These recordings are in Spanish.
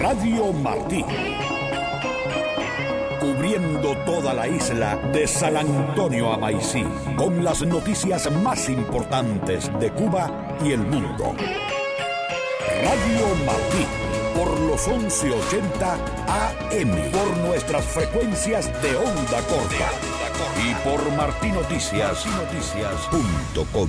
Radio Martí. Cubriendo toda la isla de San Antonio a Maicí, con las noticias más importantes de Cuba y el mundo. Radio Martí, por los 1180 AM, por nuestras frecuencias de onda corta y por martinoticias.com.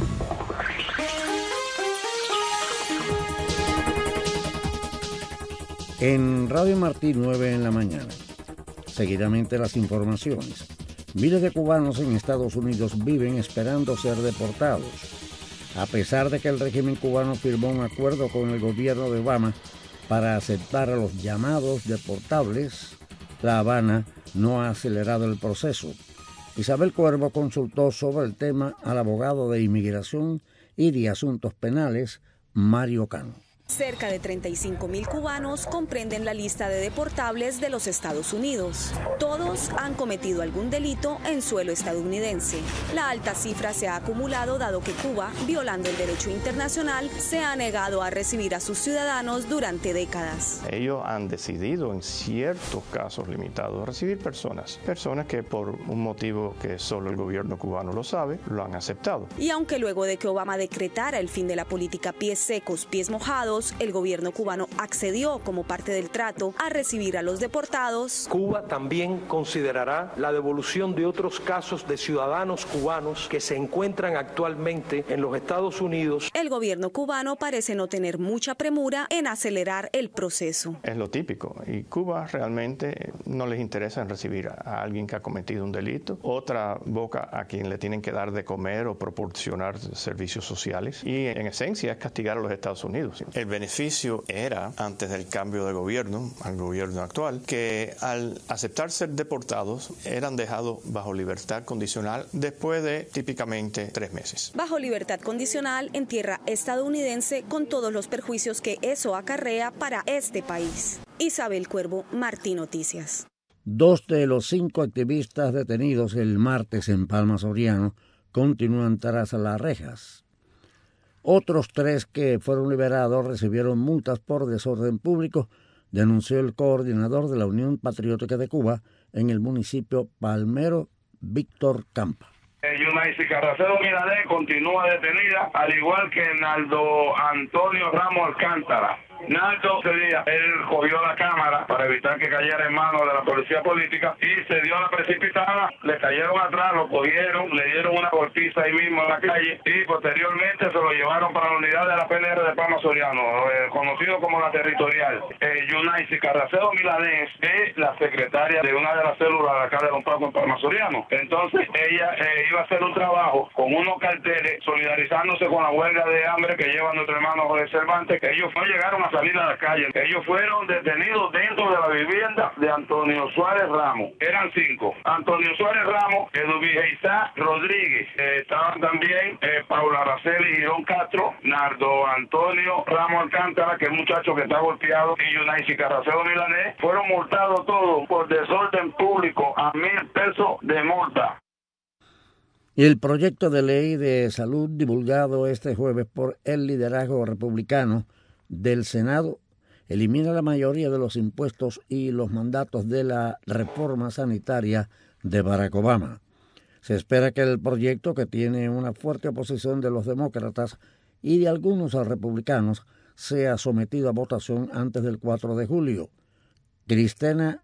En Radio Martí, 9 en la mañana. Seguidamente las informaciones. Miles de cubanos en Estados Unidos viven esperando ser deportados. A pesar de que el régimen cubano firmó un acuerdo con el gobierno de Obama para aceptar a los llamados deportables, La Habana no ha acelerado el proceso. Isabel Cuervo consultó sobre el tema al abogado de inmigración y de asuntos penales, Mario Cano. Cerca de 35.000 cubanos comprenden la lista de deportables de los Estados Unidos. Todos han cometido algún delito en suelo estadounidense. La alta cifra se ha acumulado dado que Cuba, violando el derecho internacional, se ha negado a recibir a sus ciudadanos durante décadas. Ellos han decidido en ciertos casos limitados recibir personas que por un motivo que solo el gobierno cubano lo sabe, lo han aceptado. Y aunque luego de que Obama decretara el fin de la política pies secos, pies mojados, el gobierno cubano accedió como parte del trato a recibir a los deportados. Cuba también considerará la devolución de otros casos de ciudadanos cubanos que se encuentran actualmente en los Estados Unidos. El gobierno cubano parece no tener mucha premura en acelerar el proceso. Es lo típico, y Cuba realmente no les interesa en recibir a alguien que ha cometido un delito, otra boca a quien le tienen que dar de comer o proporcionar servicios sociales, y en esencia es castigar a los Estados Unidos. El beneficio era, antes del cambio de gobierno, al gobierno actual, que al aceptar ser deportados eran dejados bajo libertad condicional después de típicamente 3 meses. Bajo libertad condicional en tierra estadounidense con todos los perjuicios que eso acarrea para este país. Isabel Cuervo, Martí Noticias. 2 de los 5 activistas detenidos el martes en Palma Soriano continúan tras las rejas. Otros 3 que fueron liberados recibieron multas por desorden público, denunció el coordinador de la Unión Patriótica de Cuba en el municipio Palmero, Víctor Campa. Yunaisi Carracero Milanés continúa detenida, al igual que Naldo Antonio Ramos Alcántara. Naldo ese día, él cogió la cámara para evitar que cayera en manos de la policía política y se dio la precipitada, le cayeron atrás, lo cogieron, le dieron una golpiza ahí mismo en la calle y posteriormente se lo llevaron para la unidad de la PNR de Palma Soriano, conocido como la territorial. Yunaisi Carracero Milanés es la secretaria de una de las células de acá de Don Paco en Palma Soriano. Entonces ella iba a hacer un trabajo con unos carteles solidarizándose con la huelga de hambre que lleva nuestro hermano Jorge Cervantes, que ellos no llegaron a salir a la calle. Ellos fueron detenidos dentro de la vivienda de Antonio Suárez Ramos. Eran 5. Antonio Suárez Ramos, Eduvigeisá Rodríguez. Estaban también Paula Araceli Girón Castro, Nardo Antonio Ramos Alcántara, que es el muchacho que está golpeado, y Yunaisi Carracero Milanés. Fueron multados todos por desorden público a 1,000 pesos de multa. El proyecto de ley de salud divulgado este jueves por el liderazgo republicano del Senado elimina la mayoría de los impuestos y los mandatos de la reforma sanitaria de Barack Obama. Se espera que el proyecto, que tiene una fuerte oposición de los demócratas y de algunos republicanos, sea sometido a votación antes del 4 de julio. Cristina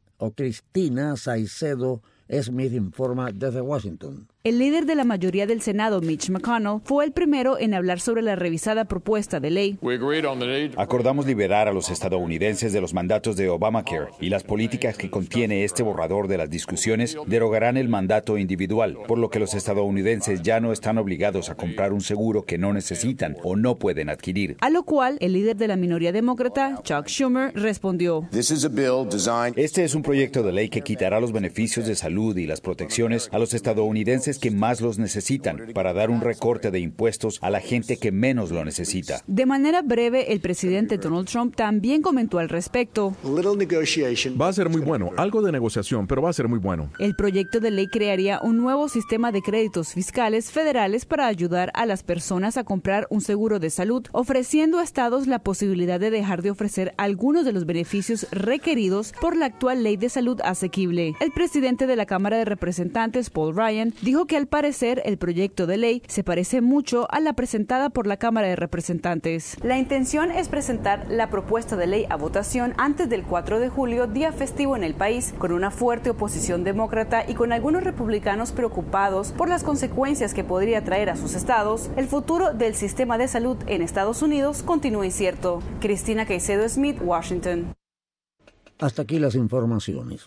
Saicedo Smith informa desde Washington. El líder de la mayoría del Senado, Mitch McConnell, fue el primero en hablar sobre la revisada propuesta de ley. Acordamos liberar a los estadounidenses de los mandatos de Obamacare y las políticas que contiene este borrador de las discusiones derogarán el mandato individual, por lo que los estadounidenses ya no están obligados a comprar un seguro que no necesitan o no pueden adquirir. A lo cual, el líder de la minoría demócrata, Chuck Schumer, respondió: Este es un proyecto de ley que quitará los beneficios de salud y las protecciones a los estadounidenses clases que más los necesitan, para dar un recorte de impuestos a la gente que menos lo necesita. De manera breve, el presidente Donald Trump también comentó al respecto. Va a ser muy bueno, algo de negociación, pero va a ser muy bueno. El proyecto de ley crearía un nuevo sistema de créditos fiscales federales para ayudar a las personas a comprar un seguro de salud, ofreciendo a estados la posibilidad de dejar de ofrecer algunos de los beneficios requeridos por la actual ley de salud asequible. El presidente de la Cámara de Representantes, Paul Ryan, dijo que al parecer el proyecto de ley se parece mucho a la presentada por la Cámara de Representantes. La intención es presentar la propuesta de ley a votación antes del 4 de julio, día festivo en el país, con una fuerte oposición demócrata y con algunos republicanos preocupados por las consecuencias que podría traer a sus estados. El futuro del sistema de salud en Estados Unidos continúa incierto. Cristina Caicedo Smith, Washington. Hasta aquí las informaciones.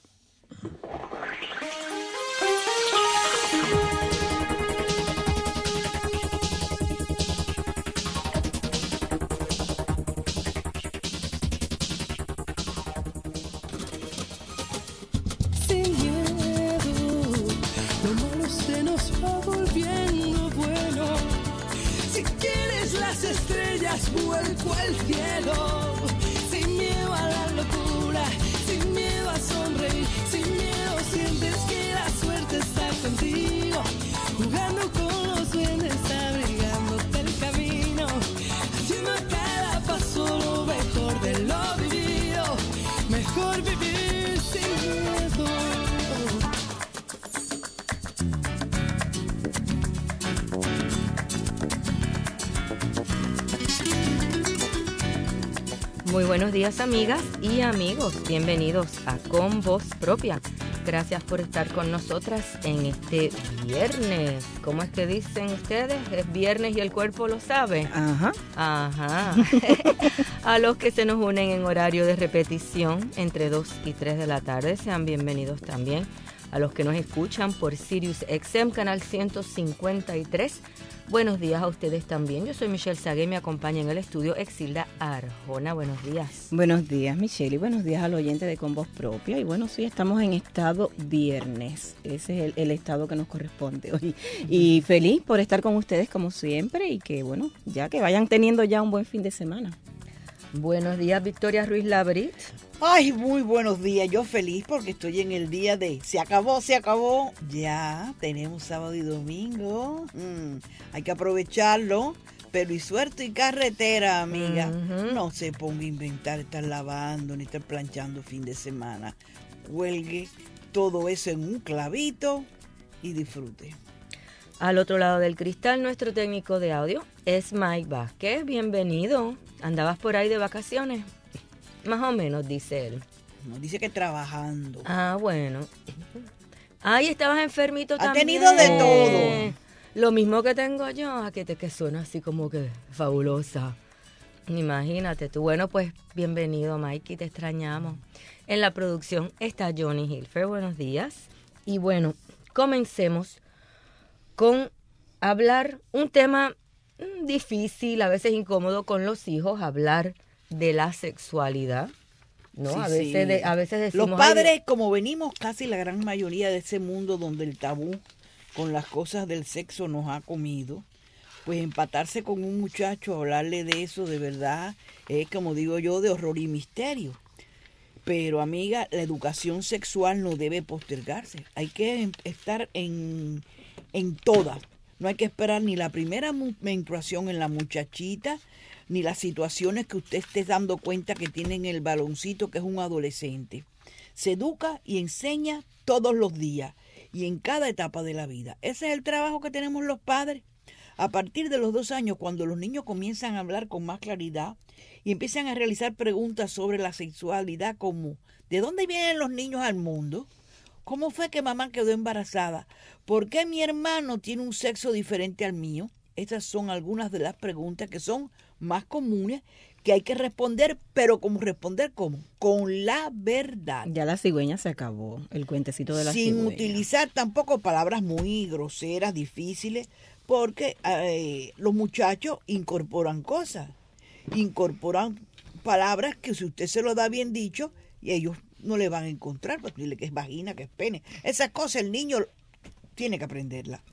Vuelco al cielo, sin miedo a la locura, sin miedo a sonreír, sin miedo sientes que la suerte está contigo, jugando con los duendes, abrigándote el camino, haciendo a cada paso lo mejor de lo vivido, mejor vivir sin miedo. Muy buenos días, amigas y amigos. Bienvenidos a Con Voz Propia. Gracias por estar con nosotras en este viernes. ¿Cómo es que dicen ustedes? Es viernes y el cuerpo lo sabe. Ajá. A los que se nos unen en horario de repetición entre 2 y 3 de la tarde, sean bienvenidos también. A los que nos escuchan por Sirius XM, canal 153. Buenos días a ustedes también. Yo soy Michelle Sagué y me acompaña en el estudio Exilda Arjona. Buenos días. Buenos días, Michelle, y buenos días al oyente de Con Voz Propia. Y bueno, sí, estamos en estado viernes. Ese es el estado que nos corresponde hoy. Y feliz por estar con ustedes como siempre y que, bueno, ya que vayan teniendo ya un buen fin de semana. Buenos días, Victoria Ruiz Labrit. Ay, muy buenos días. Yo feliz porque estoy en el día de se acabó. Ya tenemos sábado y domingo. Hay que aprovecharlo. Pero y suerte y carretera, amiga. No se ponga a inventar estar lavando ni estar planchando fin de semana. Cuelgue todo eso en un clavito y disfrute. Al otro lado del cristal, nuestro técnico de audio es Mike Vázquez. Bienvenido. ¿Andabas por ahí de vacaciones? Más o menos, dice él. No, dice que trabajando. Ah, bueno. Ay, estabas enfermito también. Ha tenido de todo. Lo mismo que tengo yo, que suena así como que fabulosa. Imagínate tú. Bueno, pues bienvenido, Mikey, te extrañamos. En la producción está Johnny Hilfer. Buenos días. Y bueno, comencemos con hablar un tema difícil, a veces incómodo con los hijos, hablar de la sexualidad, ¿no? Sí, a veces decimos... Los padres, como venimos casi la gran mayoría de ese mundo donde el tabú con las cosas del sexo nos ha comido, pues empatarse con un muchacho, hablarle de eso de verdad, es como digo yo, de horror y misterio. Pero amiga, la educación sexual no debe postergarse, hay que estar en todas. No hay que esperar ni la primera menstruación en la muchachita, ni las situaciones que usted esté dando cuenta que tienen el baloncito, que es un adolescente. Se educa y enseña todos los días y en cada etapa de la vida. Ese es el trabajo que tenemos los padres. A partir de los 2 años, cuando los niños comienzan a hablar con más claridad y empiezan a realizar preguntas sobre la sexualidad, como ¿de dónde vienen los niños al mundo? ¿Cómo fue que mamá quedó embarazada? ¿Por qué mi hermano tiene un sexo diferente al mío? Estas son algunas de las preguntas que son más comunes que hay que responder, pero ¿cómo? Con la verdad. Ya la cigüeña se acabó, el cuentecito de la cigüeña. Sin utilizar tampoco palabras muy groseras, difíciles, porque los muchachos incorporan cosas, incorporan palabras que si usted se lo da bien dicho, y ellos no le van a encontrar, pues dile que es vagina, que es pene. Esas cosas el niño tiene que aprenderla.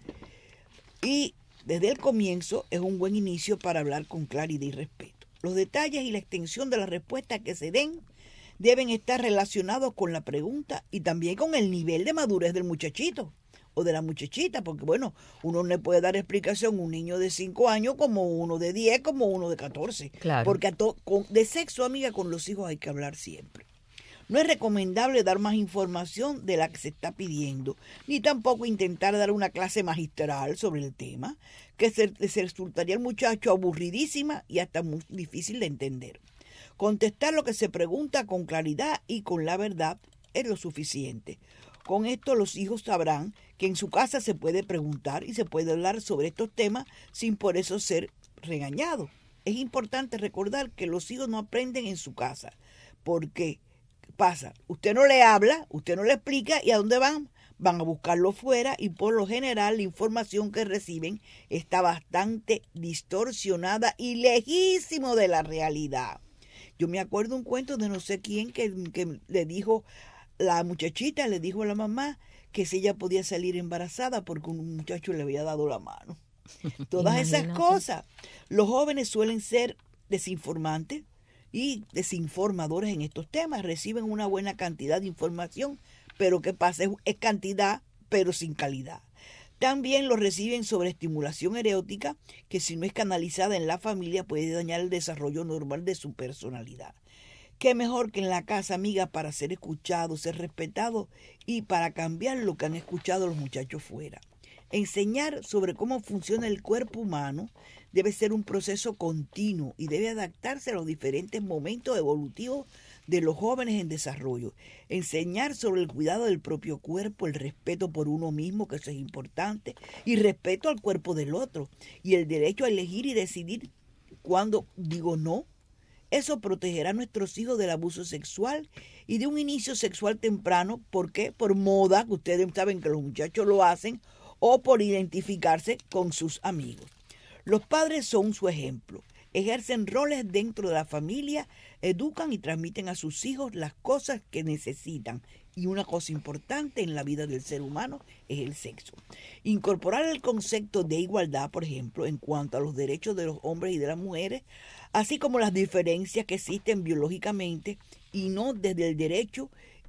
Y desde el comienzo es un buen inicio para hablar con claridad y respeto. Los detalles y la extensión de las respuestas que se den deben estar relacionados con la pregunta y también con el nivel de madurez del muchachito o de la muchachita, porque bueno, uno no le puede dar explicación a un niño de 5 años como uno de 10, como uno de 14. Claro. Porque de sexo, amiga, con los hijos hay que hablar siempre. No es recomendable dar más información de la que se está pidiendo, ni tampoco intentar dar una clase magistral sobre el tema, que se resultaría al muchacho aburridísima y hasta muy difícil de entender. Contestar lo que se pregunta con claridad y con la verdad es lo suficiente. Con esto los hijos sabrán que en su casa se puede preguntar y se puede hablar sobre estos temas sin por eso ser regañado. Es importante recordar que los hijos no aprenden en su casa, porque pasa, usted no le habla, usted no le explica, ¿y a dónde van? Van a buscarlo fuera, y por lo general la información que reciben está bastante distorsionada y lejísimo de la realidad. Yo me acuerdo un cuento de no sé quién que le dijo, la muchachita le dijo a la mamá que si ella podía salir embarazada porque un muchacho le había dado la mano. Todas esas cosas. Los jóvenes suelen ser desinformantes y desinformadores en estos temas. Reciben una buena cantidad de información, pero ¿qué pasa? Es cantidad, pero sin calidad. También lo reciben sobre estimulación erótica, que si no es canalizada en la familia puede dañar el desarrollo normal de su personalidad. Qué mejor que en la casa, amiga, para ser escuchado, ser respetado y para cambiar lo que han escuchado los muchachos fuera. Enseñar sobre cómo funciona el cuerpo humano debe ser un proceso continuo y debe adaptarse a los diferentes momentos evolutivos de los jóvenes en desarrollo. Enseñar sobre el cuidado del propio cuerpo, el respeto por uno mismo, que eso es importante, y respeto al cuerpo del otro, y el derecho a elegir y decidir cuándo digo no. Eso protegerá a nuestros hijos del abuso sexual y de un inicio sexual temprano. ¿Por qué? Por moda, que ustedes saben que los muchachos lo hacen, o por identificarse con sus amigos. Los padres son su ejemplo. Ejercen roles dentro de la familia, educan y transmiten a sus hijos las cosas que necesitan. Y una cosa importante en la vida del ser humano es el sexo. Incorporar el concepto de igualdad, por ejemplo, en cuanto a los derechos de los hombres y de las mujeres, así como las diferencias que existen biológicamente, y no desde el derecho,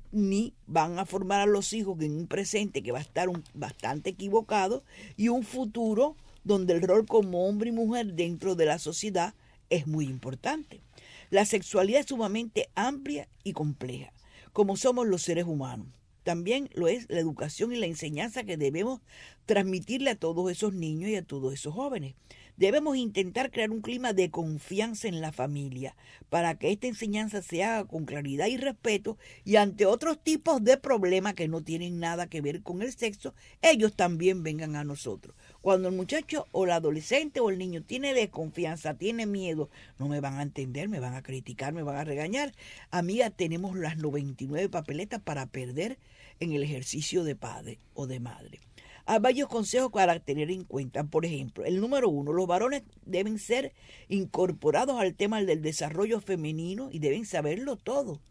ni van a formar a los hijos en un presente que va a estar bastante equivocado y un futuro donde el rol como hombre y mujer dentro de la sociedad es muy importante. La sexualidad es sumamente amplia y compleja, como somos los seres humanos. También lo es la educación y la enseñanza que debemos transmitirle a todos esos niños y a todos esos jóvenes. Debemos intentar crear un clima de confianza en la familia para que esta enseñanza se haga con claridad y respeto, y ante otros tipos de problemas que no tienen nada que ver con el sexo, ellos también vengan a nosotros. Cuando el muchacho o el adolescente o el niño tiene desconfianza, tiene miedo, no me van a entender, me van a criticar, me van a regañar. Amiga, tenemos las 99 papeletas para perder en el ejercicio de padre o de madre. Hay varios consejos para tener en cuenta. Por ejemplo, el número 1, los varones deben ser incorporados al tema del desarrollo femenino y deben saberlo todo.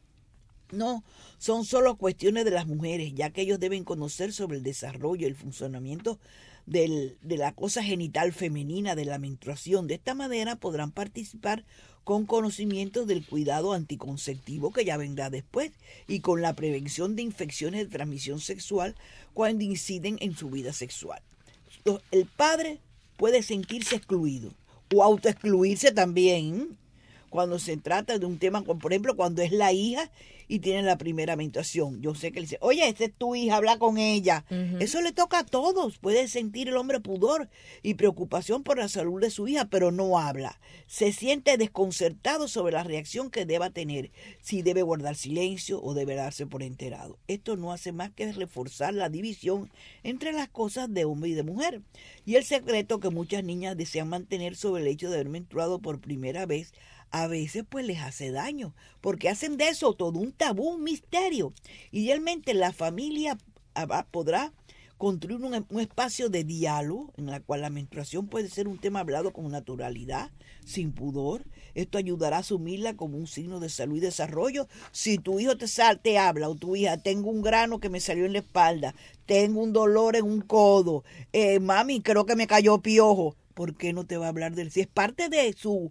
No son solo cuestiones de las mujeres, ya que ellos deben conocer sobre el desarrollo y el funcionamiento de la cosa genital femenina, de la menstruación. De esta manera podrán participar con conocimientos del cuidado anticonceptivo, que ya vendrá después, y con la prevención de infecciones de transmisión sexual cuando inciden en su vida sexual. El padre puede sentirse excluido o autoexcluirse también cuando se trata de un tema, por ejemplo, cuando es la hija y tiene la primera menstruación. Yo sé que le dice, oye, esta es tu hija, habla con ella. Uh-huh. Eso le toca a todos. Puede sentir el hombre pudor y preocupación por la salud de su hija, pero no habla. Se siente desconcertado sobre la reacción que deba tener, si debe guardar silencio o debe darse por enterado. Esto no hace más que reforzar la división entre las cosas de hombre y de mujer. Y el secreto que muchas niñas desean mantener sobre el hecho de haber menstruado por primera vez, a veces pues les hace daño, porque hacen de eso todo un tabú, un misterio. Idealmente la familia podrá construir un espacio de diálogo en el cual la menstruación puede ser un tema hablado con naturalidad, sin pudor, Esto ayudará a asumirla como un signo de salud y desarrollo. Si tu hijo te habla, o tu hija, tengo un grano que me salió en la espalda, tengo un dolor en un codo, mami, creo que me cayó piojo, ¿por qué no te va a hablar de él? Si es parte de su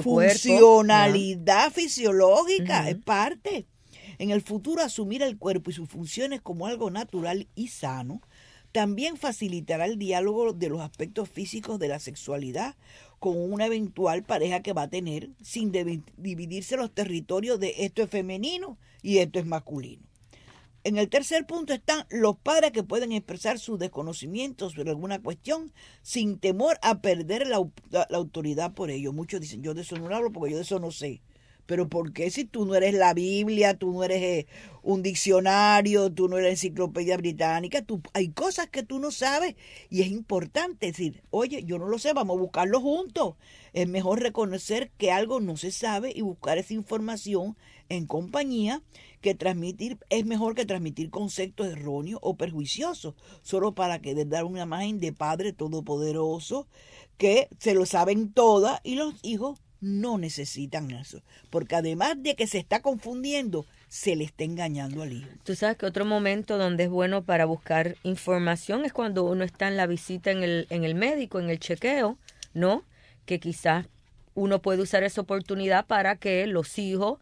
funcionalidad fisiológica, es parte. En el futuro, asumir el cuerpo y sus funciones como algo natural y sano también facilitará el diálogo de los aspectos físicos de la sexualidad con una eventual pareja que va a tener, sin dividirse los territorios de esto es femenino y esto es masculino. En el tercer punto están los padres que pueden expresar su desconocimiento sobre alguna cuestión sin temor a perder la autoridad por ello. Muchos dicen, yo de eso no hablo porque yo de eso no sé. Pero ¿por qué si tú no eres la Biblia, tú no eres un diccionario, tú no eres la enciclopedia británica? Hay cosas que tú no sabes y es importante decir, oye, yo no lo sé, vamos a buscarlo juntos. Es mejor reconocer que algo no se sabe y buscar esa información en compañía que transmitir. Es mejor que transmitir conceptos erróneos o perjuiciosos solo para querer dar una imagen de padre todopoderoso que se lo saben todas, y los hijos no necesitan eso, porque además de que se está confundiendo, se le está engañando al hijo. Tú sabes que otro momento donde es bueno para buscar información es cuando uno está en la visita en el médico, en el chequeo, ¿no? Que quizás uno puede usar esa oportunidad para que los hijos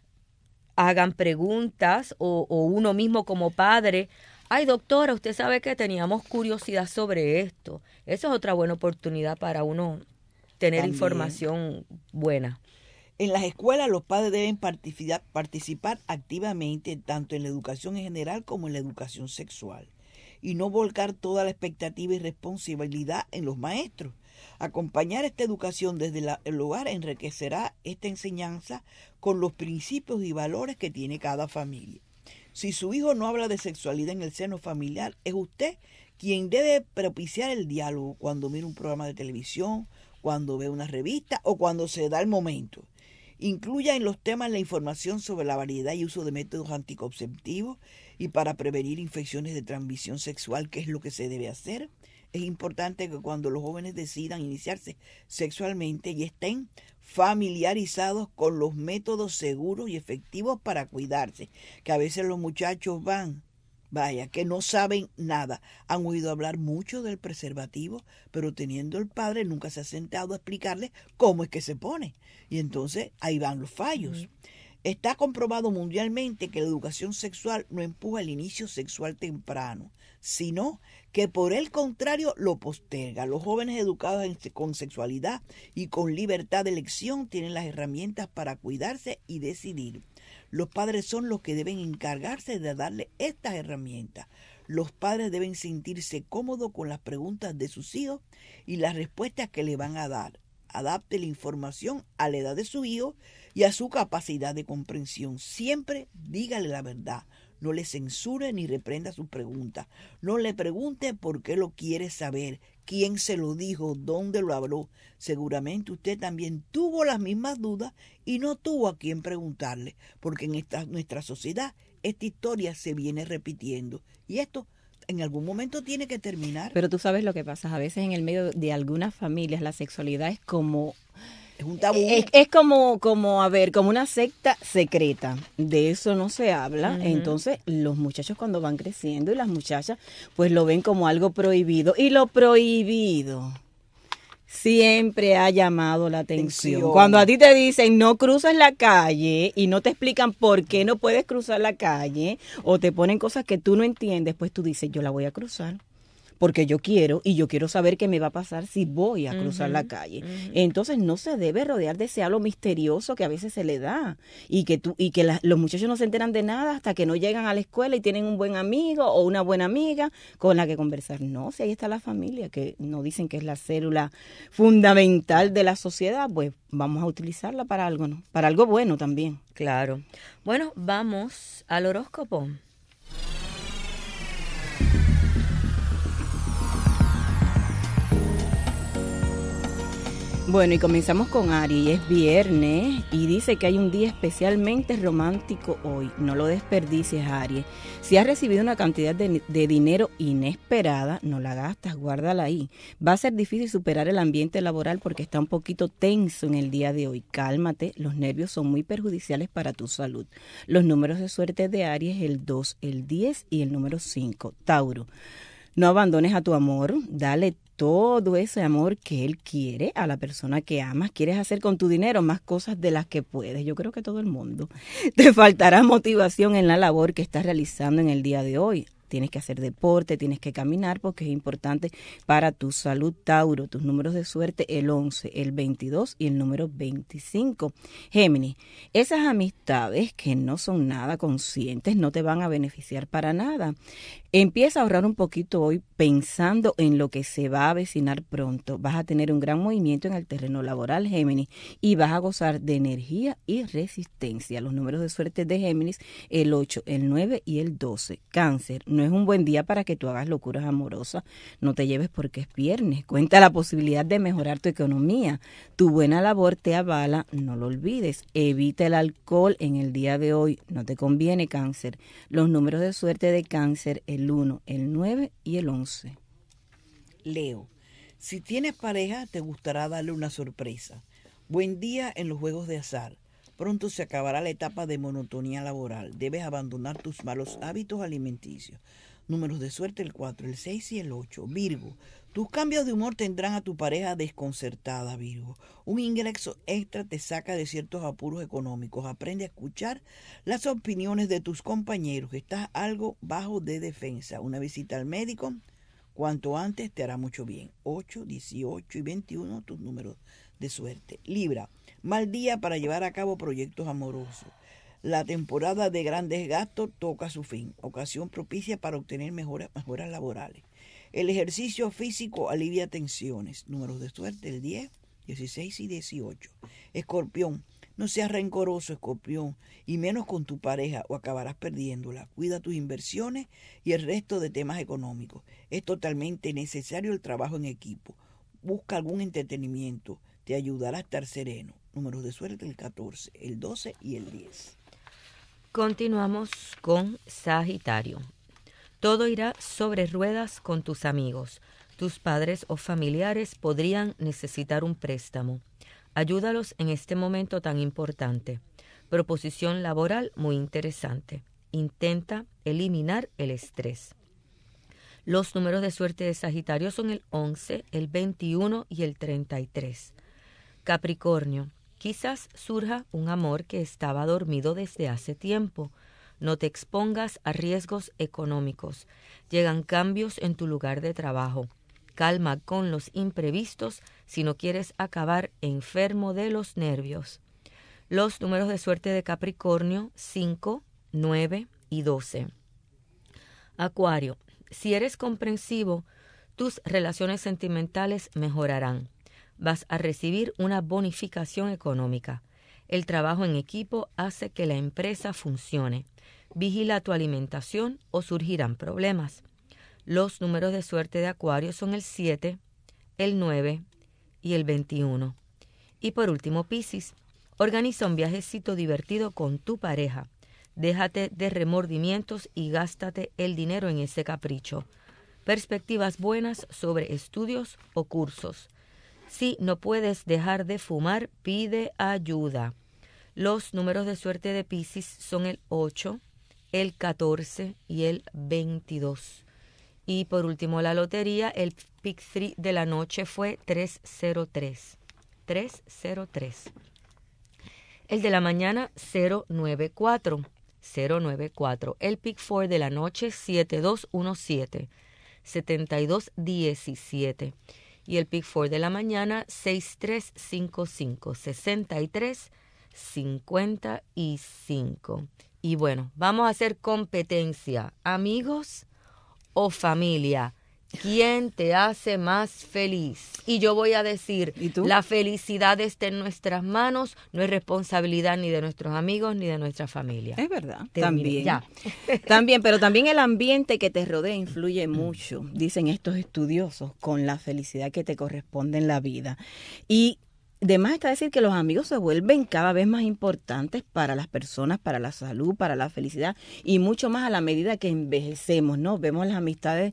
hagan preguntas o uno mismo como padre, ay doctora, usted sabe que teníamos curiosidad sobre esto. Esa es otra buena oportunidad para uno tener también información buena. En las escuelas los padres deben participar activamente tanto en la educación en general como en la educación sexual y no volcar toda la expectativa y responsabilidad en los maestros. Acompañar esta educación desde el hogar enriquecerá esta enseñanza con los principios y valores que tiene cada familia. Si su hijo no habla de sexualidad en el seno familiar, es usted quien debe propiciar el diálogo cuando mira un programa de televisión, cuando ve una revista o cuando se da el momento. Incluya en los temas la información sobre la variedad y uso de métodos anticonceptivos y para prevenir infecciones de transmisión sexual, qué es lo que se debe hacer. Es importante que cuando los jóvenes decidan iniciarse sexualmente y estén familiarizados con los métodos seguros y efectivos para cuidarse, que a veces los muchachos que no saben nada. Han oído hablar mucho del preservativo, pero teniendo el padre nunca se ha sentado a explicarle cómo es que se pone. Y entonces ahí van los fallos. Está comprobado mundialmente que la educación sexual no empuja el inicio sexual temprano, sino que por el contrario lo posterga. Los jóvenes educados con sexualidad y con libertad de elección tienen las herramientas para cuidarse y decidir. Los padres son los que deben encargarse de darle estas herramientas. Los padres deben sentirse cómodos con las preguntas de sus hijos y las respuestas que le van a dar. Adapte la información a la edad de su hijo y a su capacidad de comprensión. Siempre dígale la verdad. No le censure ni reprenda sus preguntas. No le pregunte por qué lo quiere saber, quién se lo dijo, dónde lo habló. Seguramente usted también tuvo las mismas dudas y no tuvo a quién preguntarle, porque en nuestra sociedad esta historia se viene repitiendo. Y esto en algún momento tiene que terminar. Pero tú sabes lo que pasa, a veces en el medio de algunas familias la sexualidad es como... Es un tabú. Es como una secta secreta. De eso no se habla. Entonces, los muchachos cuando van creciendo y las muchachas, pues lo ven como algo prohibido. Y lo prohibido siempre ha llamado la atención. Cuando a ti te dicen no cruces la calle y no te explican por qué no puedes cruzar la calle o te ponen cosas que tú no entiendes, pues tú dices, yo la voy a cruzar. Porque yo quiero saber qué me va a pasar si voy a cruzar la calle. Entonces no se debe rodear de ese halo misterioso que a veces se le da y que los muchachos no se enteran de nada hasta que no llegan a la escuela y tienen un buen amigo o una buena amiga con la que conversar. No, si ahí está la familia, que nos dicen que es la célula fundamental de la sociedad, pues vamos a utilizarla para algo, ¿no? Para algo bueno también. Claro. Bueno, vamos al horóscopo. Bueno, y comenzamos con Aries, y es viernes y dice que hay un día especialmente romántico hoy. No lo desperdicies, Aries. Si has recibido una cantidad de dinero inesperada, no la gastas, guárdala ahí. Va a ser difícil superar el ambiente laboral porque está un poquito tenso en el día de hoy. Cálmate, los nervios son muy perjudiciales para tu salud. Los números de suerte de Aries, el 2, el 10 y el número 5. Tauro, no abandones a tu amor, dale todo ese amor que él quiere a la persona que amas. Quieres hacer con tu dinero más cosas de las que puedes. Yo creo que todo el mundo. Te faltará motivación en la labor que estás realizando en el día de hoy. Tienes que hacer deporte, tienes que caminar porque es importante para tu salud, Tauro. Tus números de suerte, el 11, el 22 y el número 25. Géminis, esas amistades que no son nada conscientes no te van a beneficiar para nada. Empieza a ahorrar un poquito hoy pensando en lo que se va a avecinar pronto. Vas a tener un gran movimiento en el terreno laboral, Géminis, y vas a gozar de energía y resistencia. Los números de suerte de Géminis, el 8, el 9 y el 12. Cáncer, no es un buen día para que tú hagas locuras amorosas. No te lleves porque es viernes. Cuenta la posibilidad de mejorar tu economía. Tu buena labor te avala, no lo olvides. Evita el alcohol en el día de hoy. No te conviene, Cáncer. Los números de suerte de Cáncer, el 1, el 9 y el 11. Leo, si tienes pareja, te gustará darle una sorpresa. Buen día en los juegos de azar. Pronto se acabará la etapa de monotonía laboral. Debes abandonar tus malos hábitos alimenticios. Números de suerte, el 4, el 6 y el 8. Virgo, tus cambios de humor tendrán a tu pareja desconcertada, Virgo. Un ingreso extra te saca de ciertos apuros económicos. Aprende a escuchar las opiniones de tus compañeros. Estás algo bajo de defensa. Una visita al médico cuanto antes te hará mucho bien. 8, 18 y 21, tus números de suerte. Libra, mal día para llevar a cabo proyectos amorosos. La temporada de grandes gastos toca su fin, ocasión propicia para obtener mejoras laborales. El ejercicio físico alivia tensiones. Números de suerte, el 10, 16 y 18. Escorpión, no seas rencoroso, Escorpión, y menos con tu pareja o acabarás perdiéndola. Cuida tus inversiones y el resto de temas económicos. Es totalmente necesario el trabajo en equipo. Busca algún entretenimiento, te ayudará a estar sereno. Números de suerte, el 14, el 12 y el 10. Continuamos con Sagitario. Todo irá sobre ruedas con tus amigos. Tus padres o familiares podrían necesitar un préstamo. Ayúdalos en este momento tan importante. Proposición laboral muy interesante. Intenta eliminar el estrés. Los números de suerte de Sagitario son el 11, el 21 y el 33. Capricornio. Quizás surja un amor que estaba dormido desde hace tiempo. No te expongas a riesgos económicos. Llegan cambios en tu lugar de trabajo. Calma con los imprevistos si no quieres acabar enfermo de los nervios. Los números de suerte de Capricornio, 5, 9 y 12. Acuario. Si eres comprensivo, tus relaciones sentimentales mejorarán. Vas a recibir una bonificación económica. El trabajo en equipo hace que la empresa funcione. Vigila tu alimentación o surgirán problemas. Los números de suerte de Acuario son el 7, el 9 y el 21. Y por último, Piscis. Organiza un viajecito divertido con tu pareja. Déjate de remordimientos y gástate el dinero en ese capricho. Perspectivas buenas sobre estudios o cursos. Si no puedes dejar de fumar, pide ayuda. Los números de suerte de Piscis son el 8, el 14 y el 22. Y por último, la lotería, el pick 3 de la noche fue 303. 303. El de la mañana, 094. 094. El pick 4 de la noche, 7217. 7217. Y el pick 4 de la mañana, 6355. 6355. Y bueno, vamos a hacer competencia. Amigos o familia, ¿quién te hace más feliz? Y yo voy a decir, la felicidad está en nuestras manos, no es responsabilidad ni de nuestros amigos ni de nuestra familia. Es verdad, también. Ya. También, pero también el ambiente que te rodea influye mucho, dicen estos estudiosos, con la felicidad que te corresponde en la vida. Y de más está decir que los amigos se vuelven cada vez más importantes para las personas, para la salud, para la felicidad y mucho más a la medida que envejecemos, ¿no? Vemos las amistades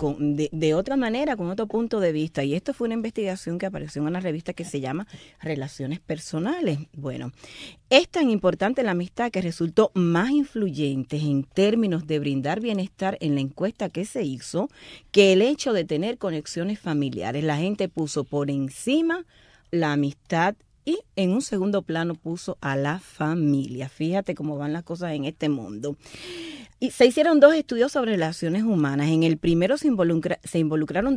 de otra manera, con otro punto de vista. Y esto fue una investigación que apareció en una revista que se llama Relaciones Personales. Bueno, es tan importante la amistad que resultó más influyente en términos de brindar bienestar en la encuesta que se hizo que el hecho de tener conexiones familiares. La gente puso por encima la amistad y en un segundo plano puso a la familia. Fíjate cómo van las cosas en este mundo. Y se hicieron 2 estudios sobre relaciones humanas. En el primero se involucraron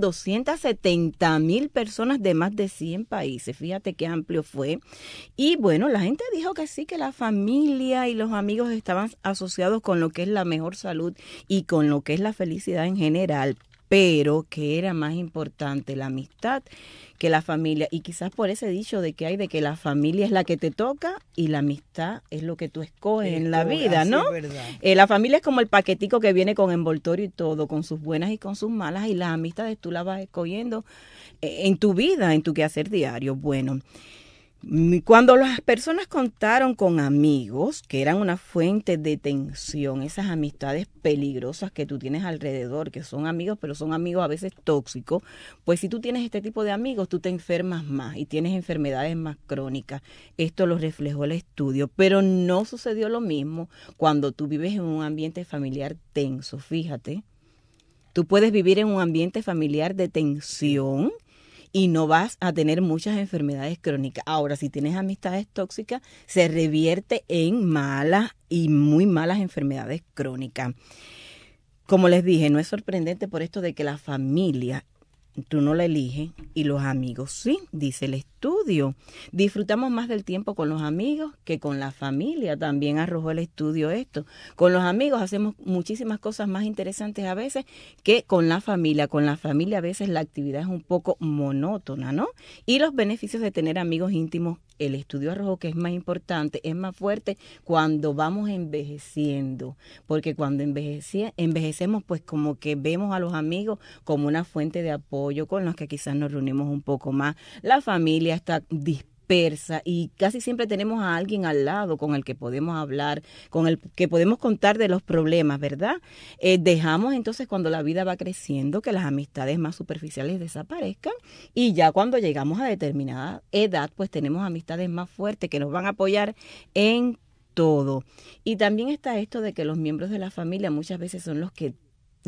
270,000 personas de más de 100 países. Fíjate qué amplio fue. Y bueno, la gente dijo que sí, que la familia y los amigos estaban asociados con lo que es la mejor salud y con lo que es la felicidad en general, pero que era más importante la amistad que la familia, y quizás por ese dicho de que hay de que la familia es la que te toca y la amistad es lo que tú escoges en la vida, ¿no? La familia es como el paquetico que viene con envoltorio y todo, con sus buenas y con sus malas, y las amistades tú las vas escogiendo en tu vida, en tu quehacer diario. Bueno, cuando las personas contaron con amigos que eran una fuente de tensión, esas amistades peligrosas que tú tienes alrededor, que son amigos, pero son amigos a veces tóxicos, pues si tú tienes este tipo de amigos, tú te enfermas más y tienes enfermedades más crónicas. Esto lo reflejó el estudio, pero no sucedió lo mismo cuando tú vives en un ambiente familiar tenso. Fíjate, tú puedes vivir en un ambiente familiar de tensión y no vas a tener muchas enfermedades crónicas. Ahora, si tienes amistades tóxicas, se revierte en malas y muy malas enfermedades crónicas. Como les dije, no es sorprendente por esto de que la familia tú no la eliges y los amigos sí, dice el estudio. Disfrutamos más del tiempo con los amigos que con la familia, también arrojó el estudio esto. Con los amigos hacemos muchísimas cosas más interesantes a veces que con la familia. Con la familia a veces la actividad es un poco monótona, ¿no? Y los beneficios de tener amigos íntimos, el estudio arrojó que es más importante, es más fuerte cuando vamos envejeciendo, porque cuando envejecemos pues como que vemos a los amigos como una fuente de apoyo con los que quizás nos reunimos un poco más. La familia está dispersa y casi siempre tenemos a alguien al lado con el que podemos hablar, con el que podemos contar de los problemas, ¿verdad? Dejamos entonces cuando la vida va creciendo que las amistades más superficiales desaparezcan y ya cuando llegamos a determinada edad pues tenemos amistades más fuertes que nos van a apoyar en todo. Y también está esto de que los miembros de la familia muchas veces son los que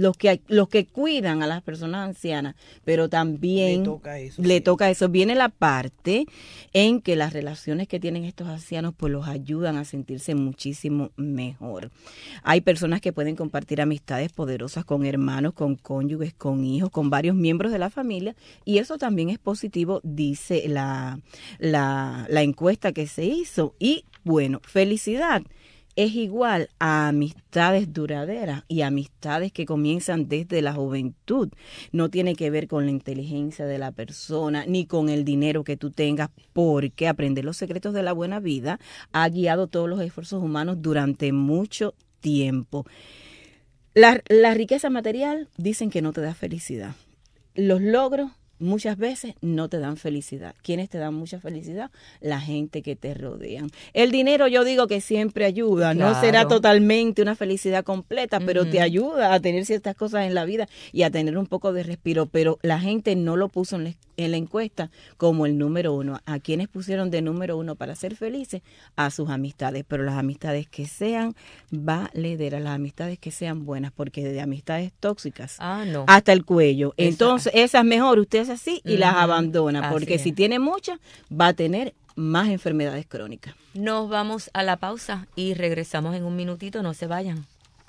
cuidan a las personas ancianas, pero también le toca eso. Viene la parte en que las relaciones que tienen estos ancianos pues los ayudan a sentirse muchísimo mejor. Hay personas que pueden compartir amistades poderosas con hermanos, con cónyuges, con hijos, con varios miembros de la familia, y eso también es positivo, dice la encuesta que se hizo. Y bueno, felicidad es igual a amistades duraderas y amistades que comienzan desde la juventud. No tiene que ver con la inteligencia de la persona ni con el dinero que tú tengas, porque aprender los secretos de la buena vida ha guiado todos los esfuerzos humanos durante mucho tiempo. La riqueza material dicen que no te da felicidad. Los logros muchas veces no te dan felicidad. ¿Quiénes te dan mucha felicidad? La gente que te rodean. El dinero yo digo que siempre ayuda, claro. No será totalmente una felicidad completa, pero te ayuda a tener ciertas cosas en la vida y a tener un poco de respiro, pero la gente no lo puso en la encuesta como el número 1. ¿A quiénes pusieron de número 1 para ser felices? A sus amistades, pero las amistades que sean valederas, las amistades que sean buenas, porque de amistades tóxicas hasta el cuello. Entonces, esas mejor usted así y las abandona, porque si tiene muchas va a tener más enfermedades crónicas. Nos vamos a la pausa y regresamos en un minutito, no se vayan.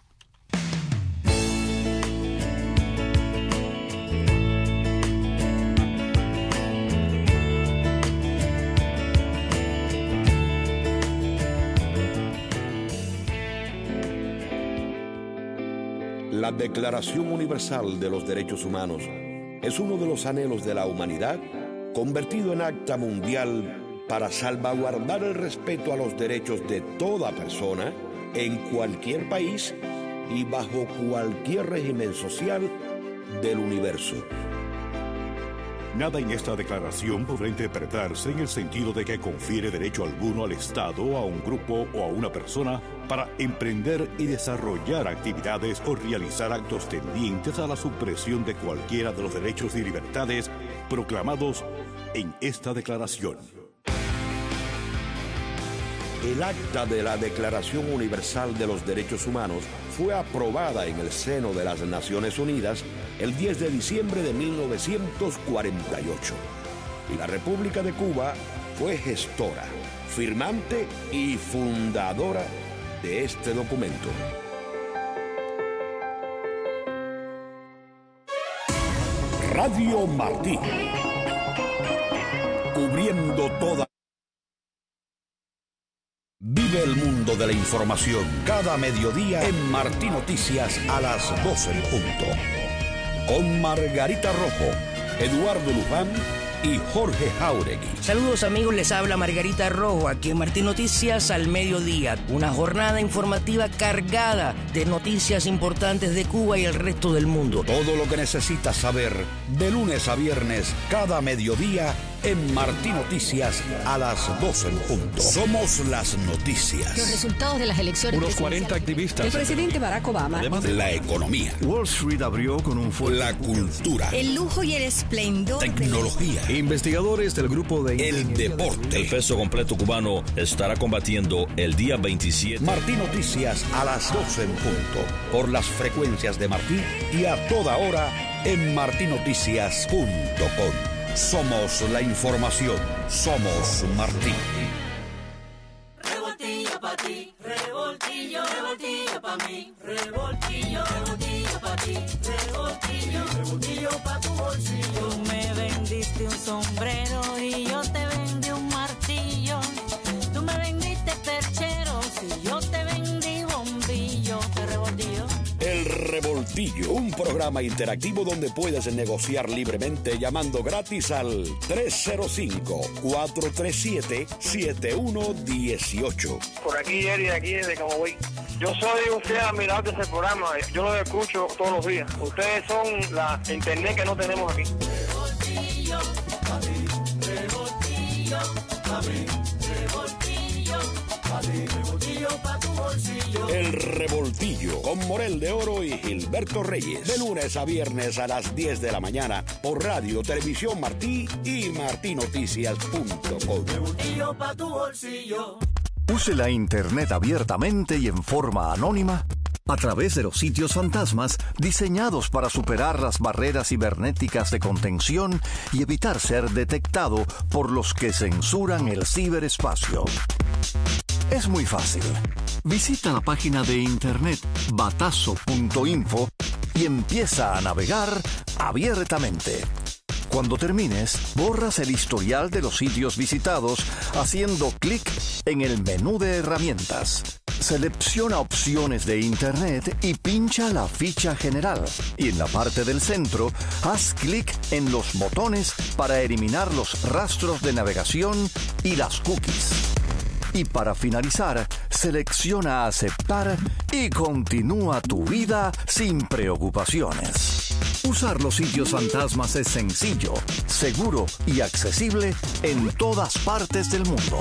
La Declaración Universal de los Derechos Humanos es uno de los anhelos de la humanidad convertido en acta mundial para salvaguardar el respeto a los derechos de toda persona en cualquier país y bajo cualquier régimen social del universo. Nada en esta declaración podrá interpretarse en el sentido de que confiere derecho alguno al Estado, a un grupo o a una persona para emprender y desarrollar actividades o realizar actos tendientes a la supresión de cualquiera de los derechos y libertades proclamados en esta declaración. El acta de la Declaración Universal de los Derechos Humanos fue aprobada en el seno de las Naciones Unidas el 10 de diciembre de 1948. Y la República de Cuba fue gestora, firmante y fundadora de este documento. Radio Martí. Cubriendo toda. Vive el mundo de la información cada mediodía en Martí Noticias a las 12 en punto. Con Margarita Rojo, Eduardo Luján y Jorge Jauregui. Saludos amigos, les habla Margarita Rojo aquí en Martí Noticias al mediodía. Una jornada informativa cargada de noticias importantes de Cuba y el resto del mundo. Todo lo que necesitas saber de lunes a viernes cada mediodía en Martí Noticias a las 12 en punto. Somos las noticias. Los resultados de las elecciones. Unos 40 activistas. El presidente Barack Obama. Además de la economía. Wall Street abrió con un fuerte. La cultura. El lujo y el esplendor. Tecnología. Investigadores del grupo de... El deporte. El peso completo cubano estará combatiendo el día 27. Martí Noticias a las 12 en punto. Por las frecuencias de Martí y a toda hora en martinoticias.com. Somos la información. Somos Martí. Revoltillo pa' ti, revoltillo, revoltillo pa' mí, revoltillo, revoltillo pa' ti, revoltillo, revoltillo pa' tu bolsillo. Tú me vendiste un sombrero y yo te vendí un martillo. Tú me vendiste percheros y yo te vendí bombillo. ¿Qué revoltillo? El Revoltillo, un programa interactivo donde puedes negociar libremente llamando gratis al 305-437-7118. Por aquí, Eri, de aquí desde Camagüey. Yo soy un fiel admirador de ese programa, yo lo escucho todos los días. Ustedes son la internet que no tenemos aquí. Revoltillo, papi, revoltillo, papi, revoltillo, papi, revoltillo pa' tu bolsillo. El Revoltillo con Morel de Oro y Gilberto Reyes. De lunes a viernes a las 10 de la mañana por Radio Televisión Martí y martinoticias.com. Revoltillo pa' tu bolsillo. Use la Internet abiertamente y en forma anónima a través de los sitios fantasmas diseñados para superar las barreras cibernéticas de contención y evitar ser detectado por los que censuran el ciberespacio. Es muy fácil. Visita la página de internet batazo.info y empieza a navegar abiertamente. Cuando termines, borras el historial de los sitios visitados haciendo clic en el menú de herramientas. Selecciona opciones de Internet y pincha la ficha general. Y en la parte del centro, haz clic en los botones para eliminar los rastros de navegación y las cookies. Y para finalizar, selecciona aceptar y continúa tu vida sin preocupaciones. Usar los sitios fantasmas es sencillo, seguro y accesible en todas partes del mundo.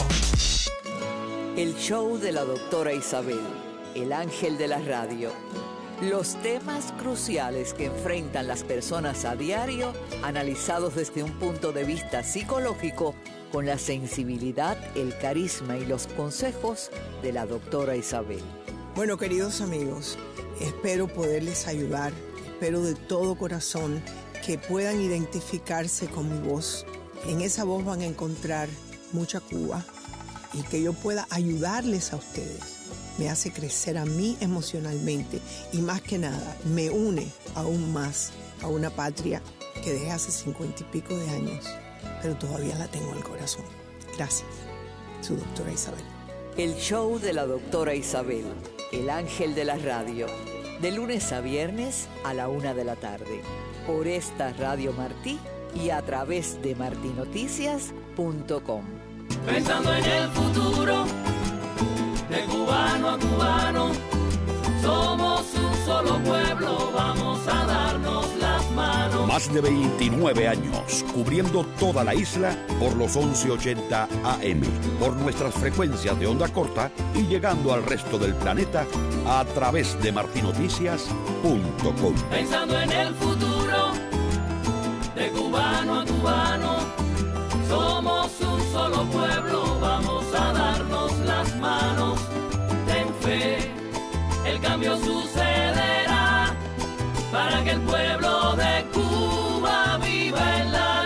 El show de la doctora Isabel, el ángel de la radio. Los temas cruciales que enfrentan las personas a diario, analizados desde un punto de vista psicológico, con la sensibilidad, el carisma y los consejos de la doctora Isabel. Bueno, queridos amigos, espero poderles ayudar. Espero de todo corazón que puedan identificarse con mi voz. En esa voz van a encontrar mucha Cuba y que yo pueda ayudarles a ustedes. Me hace crecer a mí emocionalmente y más que nada me une aún más a una patria que dejé hace 50 y pico de años, pero todavía la tengo en el corazón. Gracias, su doctora Isabel. El show de la doctora Isabel, el ángel de la radio. De lunes a viernes a la 1 de la tarde, por esta Radio Martí y a través de martinoticias.com. Pensando en el futuro, de cubano a cubano, somos un solo pueblo, vamos a darnos las manos. Más de 29 años, cubriendo toda la isla por los 1180 AM, por nuestras frecuencias de onda corta y llegando al resto del planeta a través de martinoticias.com. Pensando en el futuro, de cubano a cubano, somos un solo pueblo, vamos a darnos las manos. Ten fe, el cambio sucederá para que el pueblo de Cuba viva en la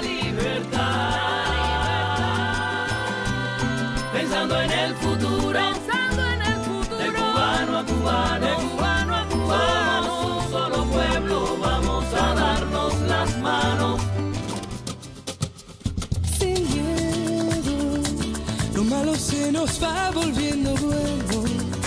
libertad. Pensando en el futuro, de cubano a cubano, somos un solo pueblo, vamos a darnos las manos. Sin miedo, lo malo se nos va volviendo bueno.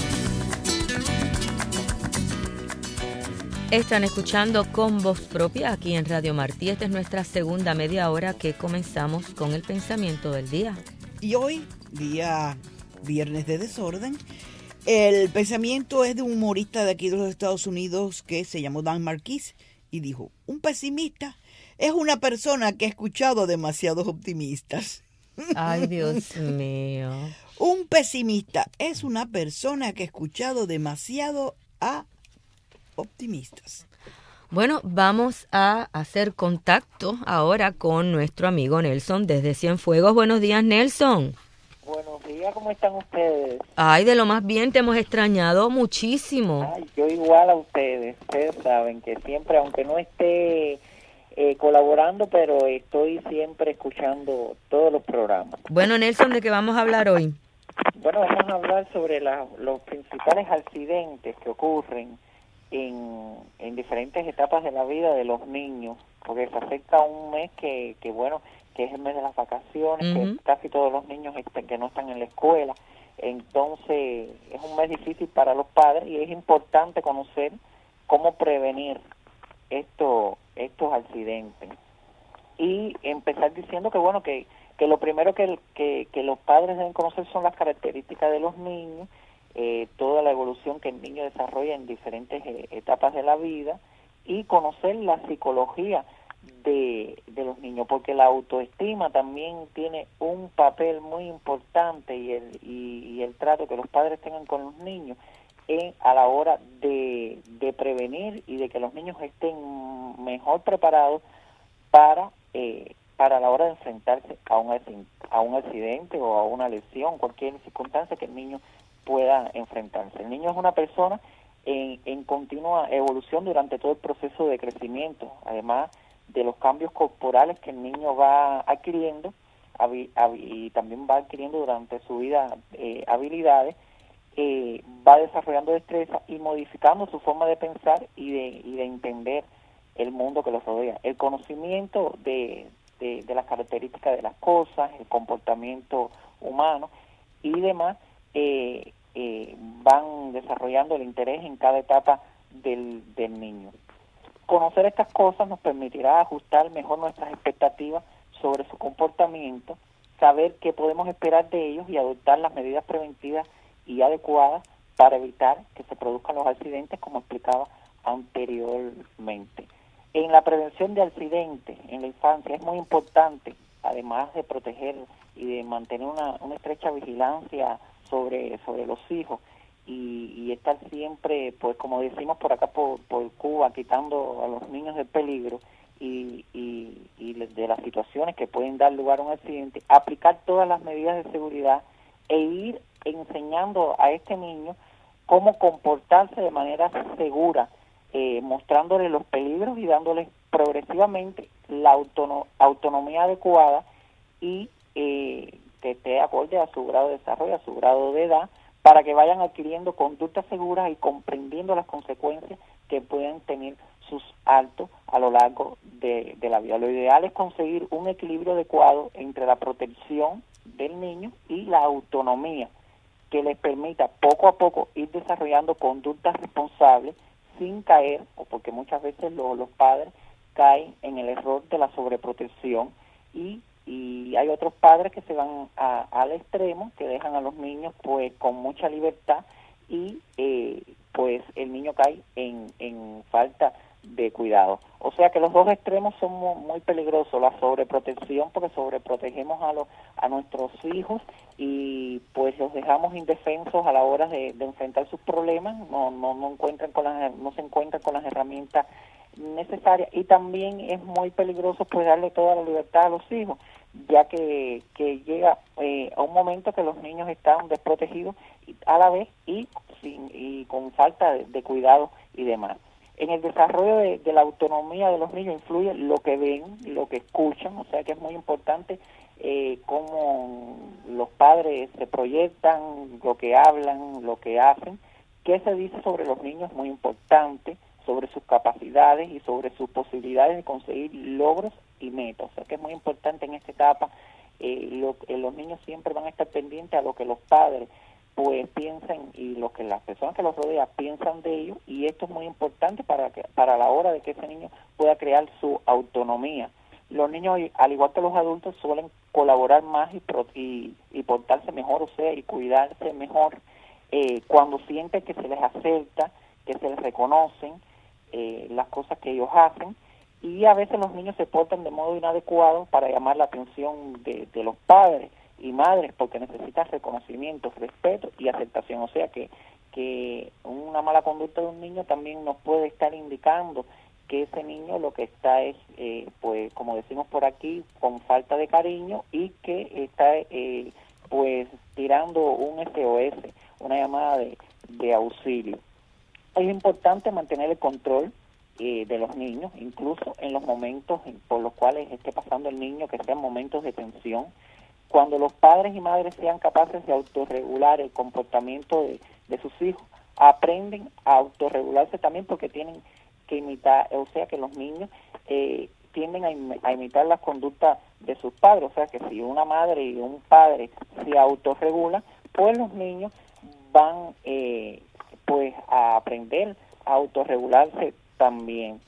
Están escuchando Con Voz Propia aquí en Radio Martí. Esta es nuestra segunda media hora que comenzamos con el pensamiento del día. Y hoy, día viernes de desorden, el pensamiento es de un humorista de aquí de los Estados Unidos que se llamó Dan Marquis y dijo: un pesimista es una persona que ha escuchado demasiados optimistas. Ay, Dios mío. Un pesimista es una persona que ha escuchado demasiado a optimistas. Bueno, vamos a hacer contacto ahora con nuestro amigo Nelson desde Cienfuegos. Buenos días, Nelson. Buenos días, ¿cómo están ustedes? Ay, de lo más bien, te hemos extrañado muchísimo. Ay, yo igual a ustedes. Ustedes saben que siempre, aunque no esté colaborando, pero estoy siempre escuchando todos los programas. Bueno, Nelson, ¿de qué vamos a hablar hoy? Bueno, vamos a hablar sobre los principales accidentes que ocurren en diferentes etapas de la vida de los niños, porque se acerca un mes que es el mes de las vacaciones, que casi todos los niños que no están en la escuela. Entonces es un mes difícil para los padres y es importante conocer cómo prevenir estos accidentes. Y empezar diciendo que lo primero que los padres deben conocer son las características de los niños, toda la evolución que el niño desarrolla en diferentes etapas de la vida, y conocer la psicología de los niños, porque la autoestima también tiene un papel muy importante, y el trato que los padres tengan con los niños a la hora de prevenir y de que los niños estén mejor preparados para la hora de enfrentarse a un accidente o a una lesión, cualquier circunstancia que el niño pueda enfrentarse. El niño es una persona en continua evolución durante todo el proceso de crecimiento, además de los cambios corporales que el niño va adquiriendo y también va adquiriendo durante su vida habilidades, va desarrollando destreza y modificando su forma de pensar y de entender el mundo que los rodea. El conocimiento de las características de las cosas, el comportamiento humano y demás, van desarrollando el interés en cada etapa del niño. Conocer estas cosas nos permitirá ajustar mejor nuestras expectativas sobre su comportamiento, saber qué podemos esperar de ellos y adoptar las medidas preventivas y adecuadas para evitar que se produzcan los accidentes, como explicaba anteriormente. En la prevención de accidentes en la infancia es muy importante, además de proteger y de mantener una estrecha vigilancia sobre los hijos, y estar siempre, pues como decimos por acá por Cuba, quitando a los niños del peligro y de las situaciones que pueden dar lugar a un accidente, aplicar todas las medidas de seguridad e ir enseñando a este niño cómo comportarse de manera segura, mostrándole los peligros y dándole progresivamente la autonomía adecuada y que esté acorde a su grado de desarrollo, a su grado de edad, para que vayan adquiriendo conductas seguras y comprendiendo las consecuencias que pueden tener sus actos a lo largo de la vida. Lo ideal es conseguir un equilibrio adecuado entre la protección del niño y la autonomía, que les permita poco a poco ir desarrollando conductas responsables sin caer, o porque muchas veces los padres caen en el error de la sobreprotección, y hay otros padres que se van al extremo, que dejan a los niños pues con mucha libertad y pues el niño cae en falta de cuidado. O sea que los dos extremos son muy peligrosos, la sobreprotección, porque sobreprotegemos a nuestros hijos y pues los dejamos indefensos a la hora de enfrentar sus problemas, no se encuentran con las herramientas necesarias, y también es muy peligroso pues darle toda la libertad a los hijos, ya que llega a un momento que los niños están desprotegidos a la vez y con falta de cuidado y demás. En el desarrollo de la autonomía de los niños influye lo que ven, lo que escuchan, o sea que es muy importante cómo los padres se proyectan, lo que hablan, lo que hacen, qué se dice sobre los niños es muy importante, sobre sus capacidades y sobre sus posibilidades de conseguir logros y metas. O sea que es muy importante en esta etapa, los niños siempre van a estar pendientes a lo que los padres pues piensan y lo que las personas que los rodean piensan de ellos, y esto es muy importante para la hora de que ese niño pueda crear su autonomía. Los niños, al igual que los adultos, suelen colaborar más y portarse mejor, o sea, y cuidarse mejor cuando sienten que se les acepta, que se les reconocen las cosas que ellos hacen, y a veces los niños se portan de modo inadecuado para llamar la atención de los padres y madres, porque necesitan reconocimiento, respeto y aceptación. O sea que una mala conducta de un niño también nos puede estar indicando que ese niño lo que está es, pues como decimos por aquí, con falta de cariño, y que está pues tirando un SOS, una llamada de auxilio. Es importante mantener el control de los niños, incluso en los momentos por los cuales esté pasando el niño, que sean momentos de tensión. Cuando los padres y madres sean capaces de autorregular el comportamiento de sus hijos, aprenden a autorregularse también, porque tienen que imitar, o sea que los niños tienden a imitar las conductas de sus padres. O sea que si una madre y un padre se autorregulan, pues los niños van pues a aprender a autorregularse también.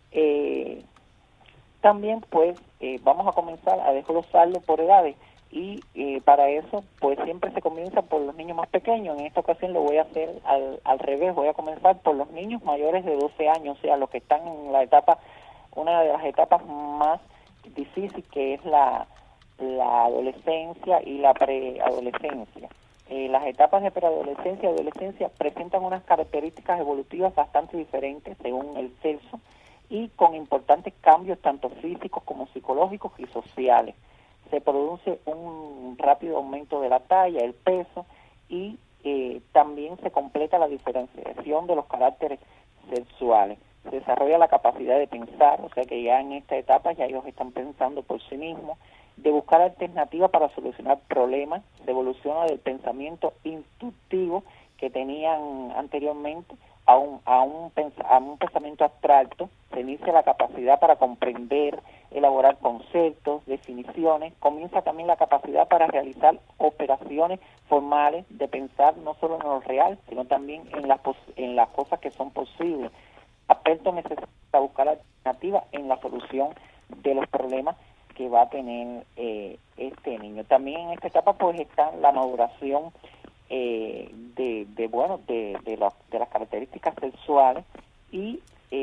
También pues vamos a comenzar a desglosarlo por edades, y para eso pues siempre se comienza por los niños más pequeños. En esta ocasión lo voy a hacer al revés, voy a comenzar por los niños mayores de 12 años, o sea, los que están en la etapa, una de las etapas más difíciles, que es la adolescencia y la preadolescencia. Las etapas de preadolescencia y adolescencia presentan unas características evolutivas bastante diferentes según el sexo, y con importantes cambios tanto físicos como psicológicos y sociales. Se produce un rápido aumento de la talla, el peso, y también se completa la diferenciación de los caracteres sexuales. Se desarrolla la capacidad de pensar, o sea que ya en esta etapa ya ellos están pensando por sí mismos, de buscar alternativas para solucionar problemas. Se evoluciona del pensamiento intuitivo que tenían anteriormente a un pensamiento abstracto. Se inicia la capacidad para comprender, elaborar conceptos, definiciones. Comienza también la capacidad para realizar operaciones formales, de pensar no solo en lo real, sino también en las cosas que son posibles. Aperto necesita buscar alternativas en la solución de los problemas que va a tener este niño. También en esta etapa pues está la maduración de las características sexuales, y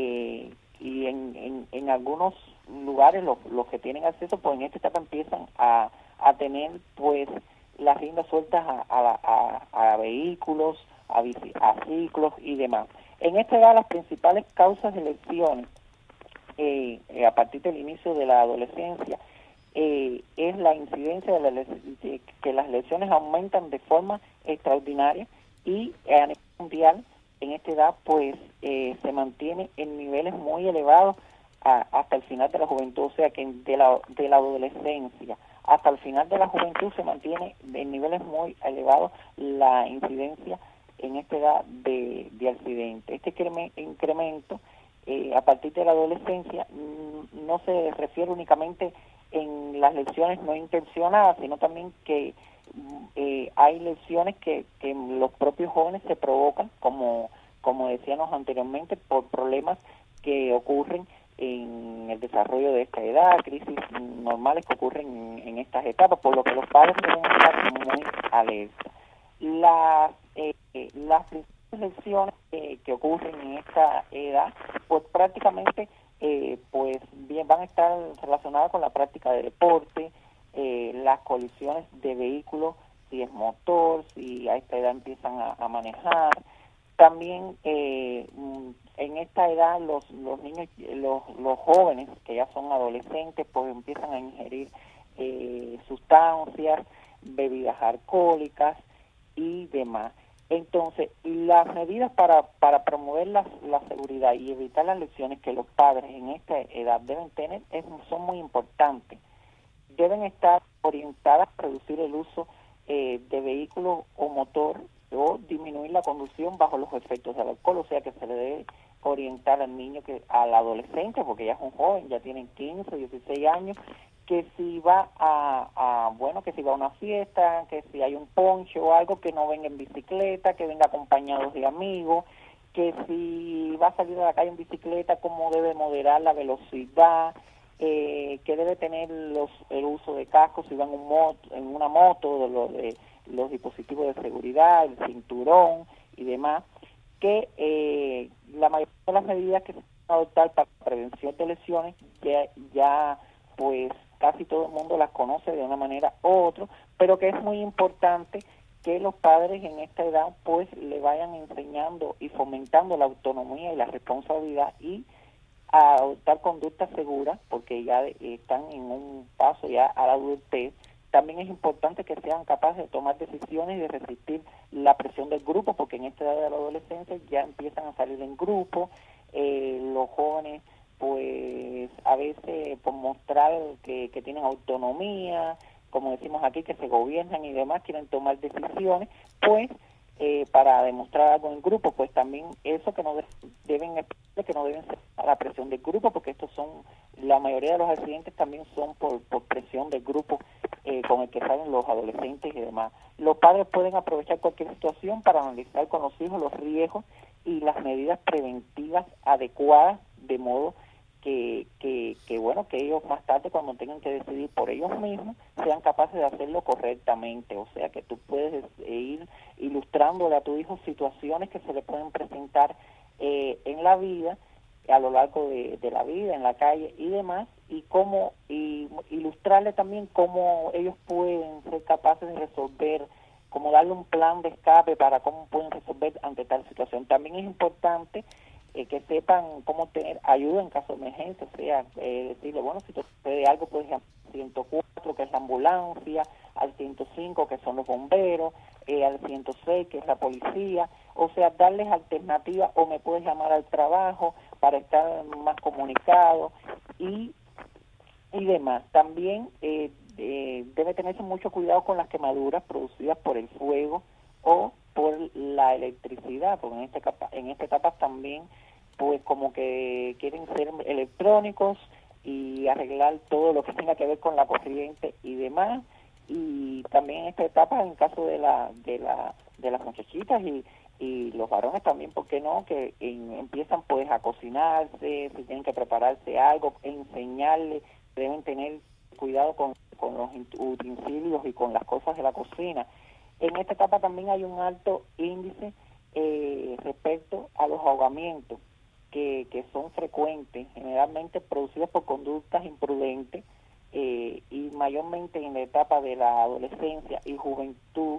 en algunos lugares los que tienen acceso pues en esta etapa empiezan a tener pues las riendas sueltas a vehículos, a ciclos y demás. En esta edad las principales causas de lesiones a partir del inicio de la adolescencia es la incidencia de que las lesiones aumentan de forma extraordinaria, y a nivel mundial en esta edad pues se mantiene en niveles muy elevados hasta el final de la juventud. O sea que de la adolescencia hasta el final de la juventud se mantiene en niveles muy elevados la incidencia en esta edad de accidentes. Este incremento a partir de la adolescencia no se refiere únicamente en las lesiones no intencionadas, sino también que hay lesiones que los propios jóvenes se provocan, como decíamos anteriormente, por problemas que ocurren en el desarrollo de esta edad, crisis normales que ocurren en estas etapas, por lo que los padres deben estar muy alerta. Las principales lesiones que ocurren en esta edad pues prácticamente pues bien van a estar relacionadas con la práctica de deporte, las colisiones de vehículos, si es motor, si a esta edad empiezan a manejar. También en esta edad los niños, los jóvenes que ya son adolescentes, pues empiezan a ingerir sustancias, bebidas alcohólicas y demás. Entonces, las medidas para promover la seguridad y evitar las lesiones que los padres en esta edad deben tener son muy importantes. Deben estar orientadas a reducir el uso de vehículos o motor o disminuir la conducción bajo los efectos del alcohol, o sea que se le debe orientar al niño, al adolescente, porque ya es un joven, ya tienen 15, 16 años, que si va que si va a una fiesta, que si hay un ponche o algo, que no venga en bicicleta, que venga acompañado de amigos, que si va a salir a la calle en bicicleta, cómo debe moderar la velocidad, que debe tener el uso de cascos si va en una moto, de los dispositivos de seguridad, el cinturón y demás, que la mayoría de las medidas que se van a adoptar para la prevención de lesiones ya pues casi todo el mundo las conoce de una manera u otra, pero que es muy importante que los padres en esta edad pues le vayan enseñando y fomentando la autonomía y la responsabilidad y a adoptar conductas seguras, porque ya están en un paso ya a la adultez. También es importante que sean capaces de tomar decisiones y de resistir la presión del grupo, porque en esta edad de la adolescencia ya empiezan a salir en grupo, los jóvenes pues a veces por mostrar que tienen autonomía, como decimos aquí, que se gobiernan y demás, quieren tomar decisiones, pues para demostrar algo en grupo, pues también eso que no deben ser a la presión del grupo, porque estos son, la mayoría de los accidentes también son por presión del grupo con el que salen los adolescentes y demás. Los padres pueden aprovechar cualquier situación para analizar con los hijos los riesgos y las medidas preventivas adecuadas, de modo que ellos más tarde, cuando tengan que decidir por ellos mismos, sean capaces de hacerlo correctamente. O sea, que tú puedes ir ilustrándole a tu hijo situaciones que se le pueden presentar en la vida, a lo largo de la vida, en la calle y demás, y ilustrarle también cómo ellos pueden ser capaces de resolver, como darle un plan de escape para cómo pueden resolver ante tal situación. También es importante que sepan cómo tener ayuda en caso de emergencia, o sea, decirle, bueno, si te sucede algo, puedes llamar al 104, que es la ambulancia, al 105, que son los bomberos, al 106, que es la policía, o sea, darles alternativas, o me puedes llamar al trabajo para estar más comunicado y demás. También debe tenerse mucho cuidado con las quemaduras producidas por el fuego o por la electricidad, porque en esta etapa también pues como que quieren ser electrónicos y arreglar todo lo que tenga que ver con la corriente y demás. Y también en esta etapa, en caso de las muchachitas y los varones también, ¿por qué no? Que empiezan pues a cocinarse, si tienen que prepararse algo, enseñarles, deben tener cuidado con los utensilios y con las cosas de la cocina. En esta etapa también hay un alto índice respecto a los ahogamientos que son frecuentes, generalmente producidos por conductas imprudentes y mayormente en la etapa de la adolescencia y juventud.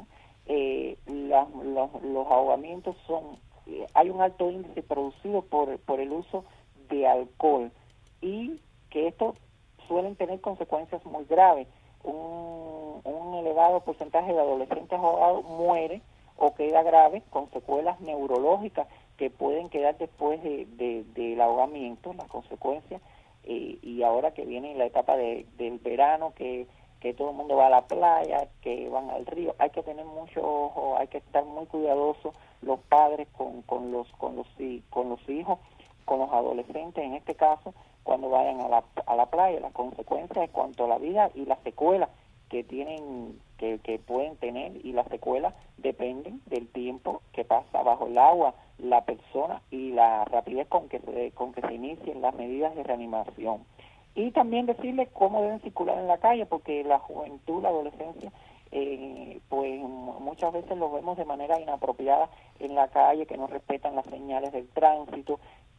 Los ahogamientos hay un alto índice producido por el uso de alcohol y que estos suelen tener consecuencias muy graves. Un elevado porcentaje de adolescentes ahogados muere o queda grave con secuelas neurológicas que pueden quedar después del ahogamiento, las consecuencias, y ahora que viene la etapa del verano, que todo el mundo va a la playa, que van al río, hay que tener mucho ojo, hay que estar muy cuidadosos los padres con los hijos, con los adolescentes en este caso, cuando vayan a la playa. Las consecuencias en cuanto a la vida y las secuelas que pueden tener, y las secuelas dependen del tiempo que pasa bajo el agua la persona y la rapidez con que se inicien las medidas de reanimación. Y también decirles cómo deben circular en la calle, porque la juventud, la adolescencia, pues muchas veces los vemos de manera inapropiada en la calle, que no respetan las señales del tránsito,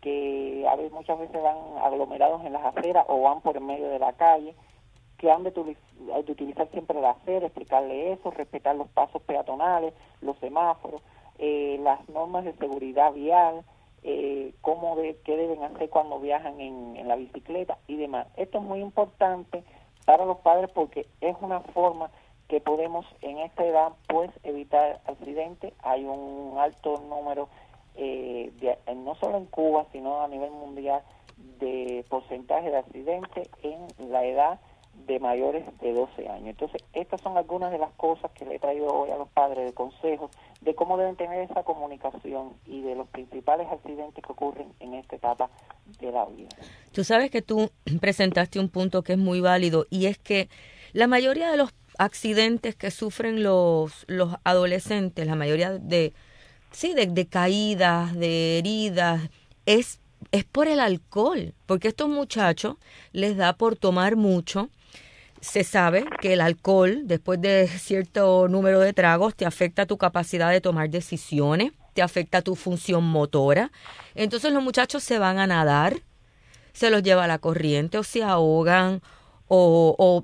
que a veces, muchas veces van aglomerados en las aceras o van por el medio de la calle, que han de utilizar siempre la acera, explicarle eso, respetar los pasos peatonales, los semáforos, las normas de seguridad vial, qué deben hacer cuando viajan en la bicicleta y demás. Esto es muy importante para los padres porque es una forma que podemos en esta edad pues evitar accidentes. Hay un alto número, no solo en Cuba, sino a nivel mundial, de porcentaje de accidentes en la edad de mayores de 12 años. Entonces, estas son algunas de las cosas que le he traído hoy a los padres de consejos de cómo deben tener esa comunicación y de los principales accidentes que ocurren en esta etapa de la vida. Tú sabes que tú presentaste un punto que es muy válido y es que la mayoría de los accidentes que sufren los adolescentes, la mayoría de caídas, de heridas, es por el alcohol, porque a estos muchachos les da por tomar mucho. Se sabe que el alcohol, después de cierto número de tragos, te afecta tu capacidad de tomar decisiones, te afecta tu función motora. Entonces los muchachos se van a nadar, se los lleva a la corriente o se ahogan o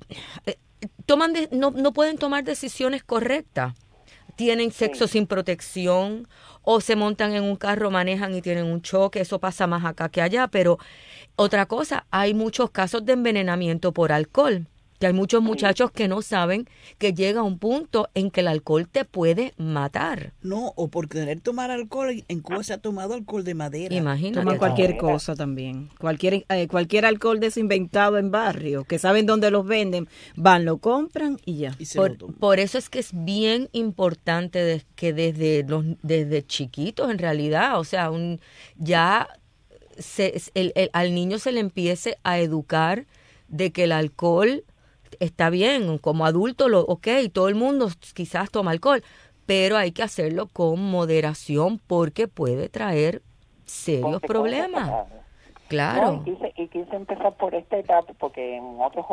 no pueden tomar decisiones correctas. Tienen sexo sin protección o se montan en un carro, manejan y tienen un choque. Eso pasa más acá que allá. Pero otra cosa, hay muchos casos de envenenamiento por alcohol. Que hay muchos muchachos que no saben que llega un punto en que el alcohol te puede matar. No, o por querer tomar alcohol, en Cuba se ha tomado alcohol de madera. Imagínate. Toman cualquier cosa también. Cualquier alcohol desinventado en barrio, que saben dónde los venden, van, lo compran y ya. Y por eso es que es bien importante que desde chiquitos en realidad, o sea, al niño se le empiece a educar de que el alcohol está bien, como adulto, todo el mundo quizás toma alcohol, pero hay que hacerlo con moderación porque puede traer serios problemas. Claro. No, y quise empezar por esta etapa porque en otros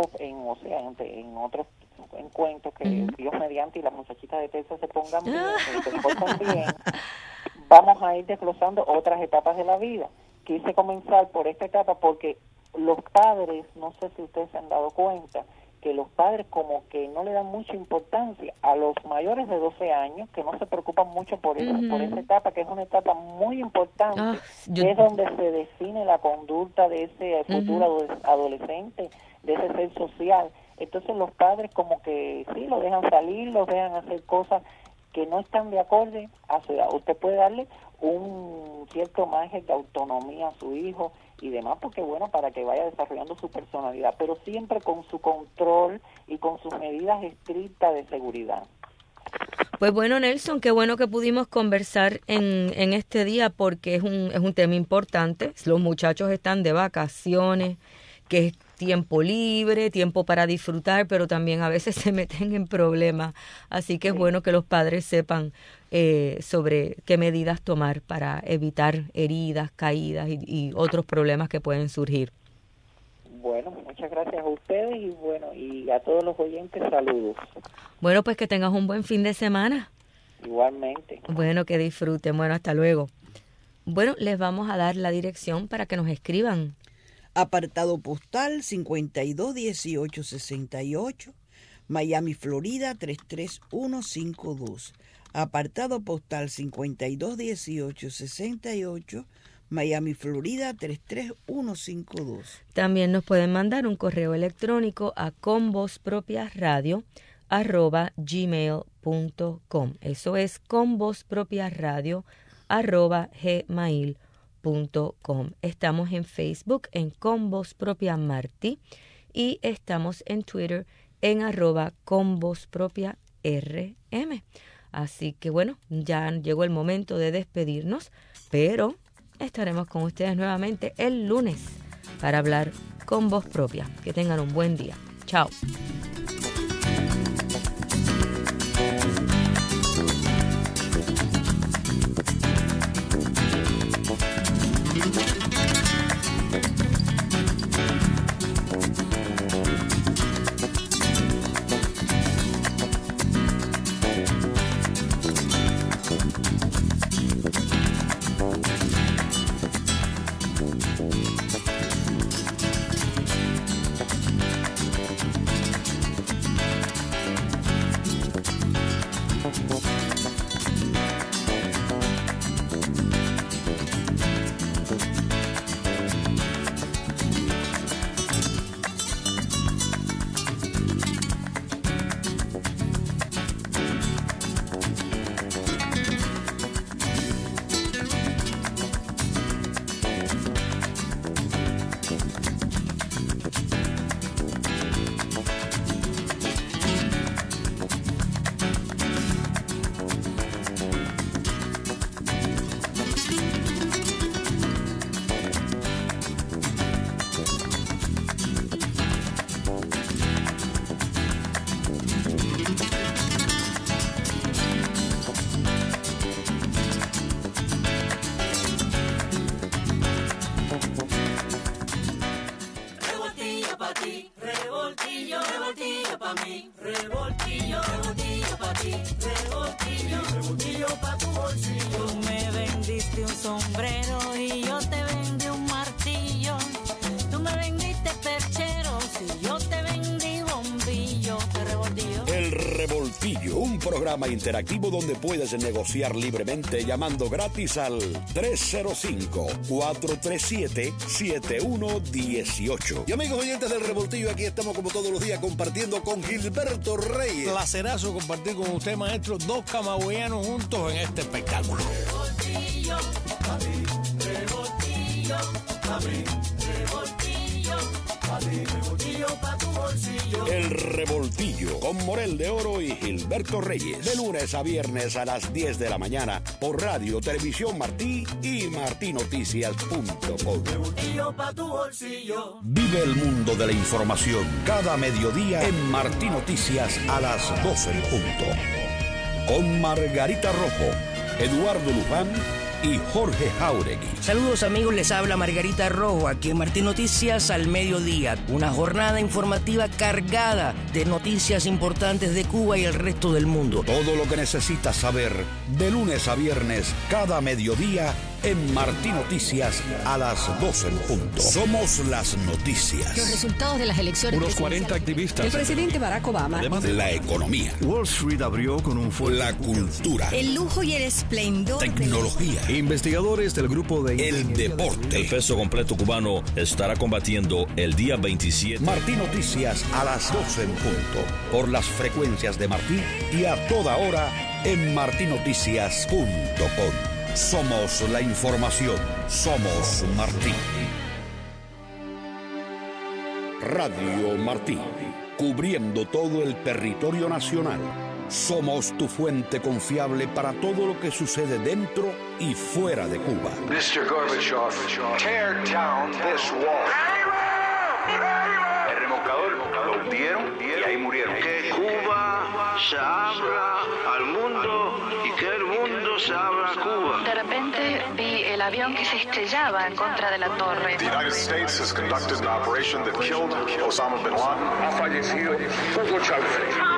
encuentros que Dios mediante y las muchachitas de Texas se pongan bien, se portan bien, vamos a ir desglosando otras etapas de la vida. Quise comenzar por esta etapa porque los padres, no sé si ustedes se han dado cuenta, que los padres como que no le dan mucha importancia a los mayores de 12 años, que no se preocupan mucho por esa etapa, que es una etapa muy importante, que es donde se define la conducta de ese futuro adolescente, de ese ser social. Entonces los padres como que sí, lo dejan salir, los dejan hacer cosas que no están de acorde a su edad. Usted puede darle un cierto margen de autonomía a su hijo y demás, porque bueno, para que vaya desarrollando su personalidad, pero siempre con su control y con sus medidas estrictas de seguridad. Pues bueno, Nelson, qué bueno que pudimos conversar en este día porque es un tema importante. Los muchachos están de vacaciones, que es tiempo libre, tiempo para disfrutar, pero también a veces se meten en problemas. Así que es bueno que los padres sepan sobre qué medidas tomar para evitar heridas, caídas y otros problemas que pueden surgir. Bueno, muchas gracias a ustedes y bueno, y a todos los oyentes, saludos. Bueno, pues que tengas un buen fin de semana. Igualmente. Bueno, que disfruten. Bueno, hasta luego. Bueno, les vamos a dar la dirección para que nos escriban. Apartado postal 521868, Miami, Florida 33152. Apartado postal 521868, Miami, Florida 33152. También nos pueden mandar un correo electrónico a convozpropiasradio@gmail.com. Eso es convozpropiasradio@gmail.com. Estamos en Facebook en Con Voz Propia Martí y estamos en Twitter en @convozpropiarm. Así que bueno, ya llegó el momento de despedirnos, pero estaremos con ustedes nuevamente el lunes para hablar con voz propia. Que tengan un buen día. Chao. sombrero y yo te vendí un martillo. Tú me vendiste perchero si yo te vendí bombillo. ¿Qué revoltillo? El Revoltillo, un programa interactivo donde puedes negociar libremente llamando gratis al 305-437-7118. Y amigos oyentes del Revoltillo, aquí estamos como todos los días compartiendo con Gilberto Reyes. Placerazo compartir con usted, maestro, dos camagüeyanos juntos en este espectáculo. Revoltillo, papi, revoltillo, papi, revoltillo, papi, revoltillo pa' tu bolsillo. El Revoltillo con Morel de Oro y Gilberto Reyes. De lunes a viernes a las 10 de la mañana por Radio Televisión Martí y martinoticias.com. Revoltillo pa' tu bolsillo. Vive el mundo de la información cada mediodía en Martí Noticias a las 12 en punto. Con Margarita Rojo, Eduardo Luján y Jorge Jauregui. Saludos amigos, les habla Margarita Rojo, aquí en Martín Noticias al mediodía. Una jornada informativa cargada de noticias importantes de Cuba y el resto del mundo. Todo lo que necesitas saber de lunes a viernes cada mediodía en Martí Noticias a las 12 en punto. Somos las noticias. Los resultados de las elecciones. Unos 40 activistas. El presidente Barack Obama. La economía. Wall Street abrió con un fuerte. La cultura. El lujo y el esplendor. Tecnología. Investigadores del grupo de... El deporte. El peso completo cubano estará combatiendo el día 27. Martí Noticias a las 12 en punto. Por las frecuencias de Martí y a toda hora en martinoticias.com. Somos la información. Somos Martí. Radio Martí. Cubriendo todo el territorio nacional. Somos tu fuente confiable para todo lo que sucede dentro y fuera de Cuba. Mr. Gorbachev, tear down this wall. El remolcador lo hundieron y ahí murieron. Que Cuba se abra al mundo y que el mundo se abra a Cuba. De repente vi el avión que se estrellaba en contra de la torre. The United States has conducted an operation that killed Osama bin Laden. Ha fallecido Hugo Chávez.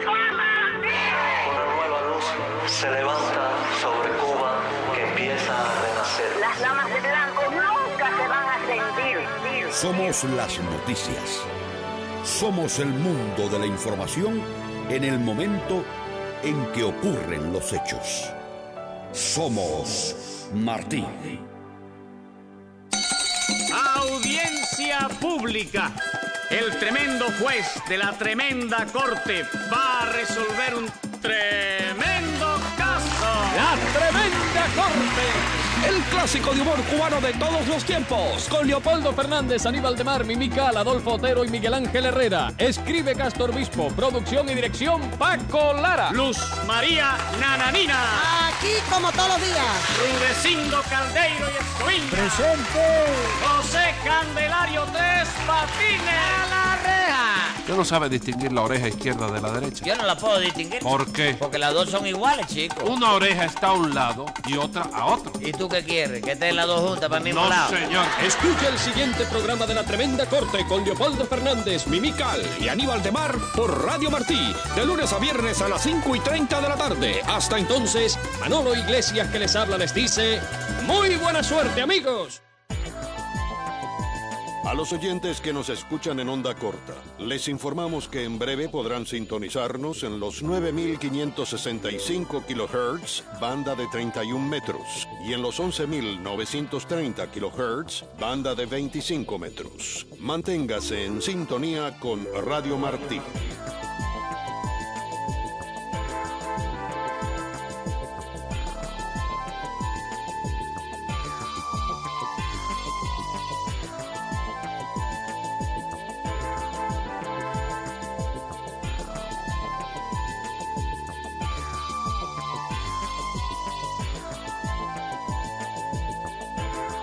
Una nueva luz se levanta sobre Cuba que empieza a renacer. Las damas de blanco nunca se van a rendir. Somos las noticias. Somos el mundo de la información en el momento en que ocurren los hechos. Somos Martí. Audiencia pública. El tremendo juez de la tremenda corte va a resolver un tremendo caso. La tremenda corte. El clásico de humor cubano de todos los tiempos. Con Leopoldo Fernández, Aníbal de Mar, Mimical, Adolfo Otero y Miguel Ángel Herrera. Escribe Castor Obispo. Producción y dirección Paco Lara. Luz María Nananina. Aquí como todos los días. Rudecindo Caldeiro y Escoviña. Presente. José Candelario Tres Patines. A la reja. Usted no sabe distinguir la oreja izquierda de la derecha. Yo no la puedo distinguir. ¿Por qué? Porque las dos son iguales, chicos. Una oreja está a un lado y otra a otro. ¿Y tú qué quieres? ¿Que estén las dos juntas para el mismo lado? No, señor. Escucha el siguiente programa de La Tremenda Corte con Leopoldo Fernández, Mimical y Aníbal de Mar por Radio Martí. De lunes a viernes a las 5:30 de la tarde. Hasta entonces, Manolo Iglesias que les habla les dice... ¡Muy buena suerte, amigos! A los oyentes que nos escuchan en onda corta, les informamos que en breve podrán sintonizarnos en los 9.565 kHz, banda de 31 metros, y en los 11.930 kHz, banda de 25 metros. Manténgase en sintonía con Radio Martí.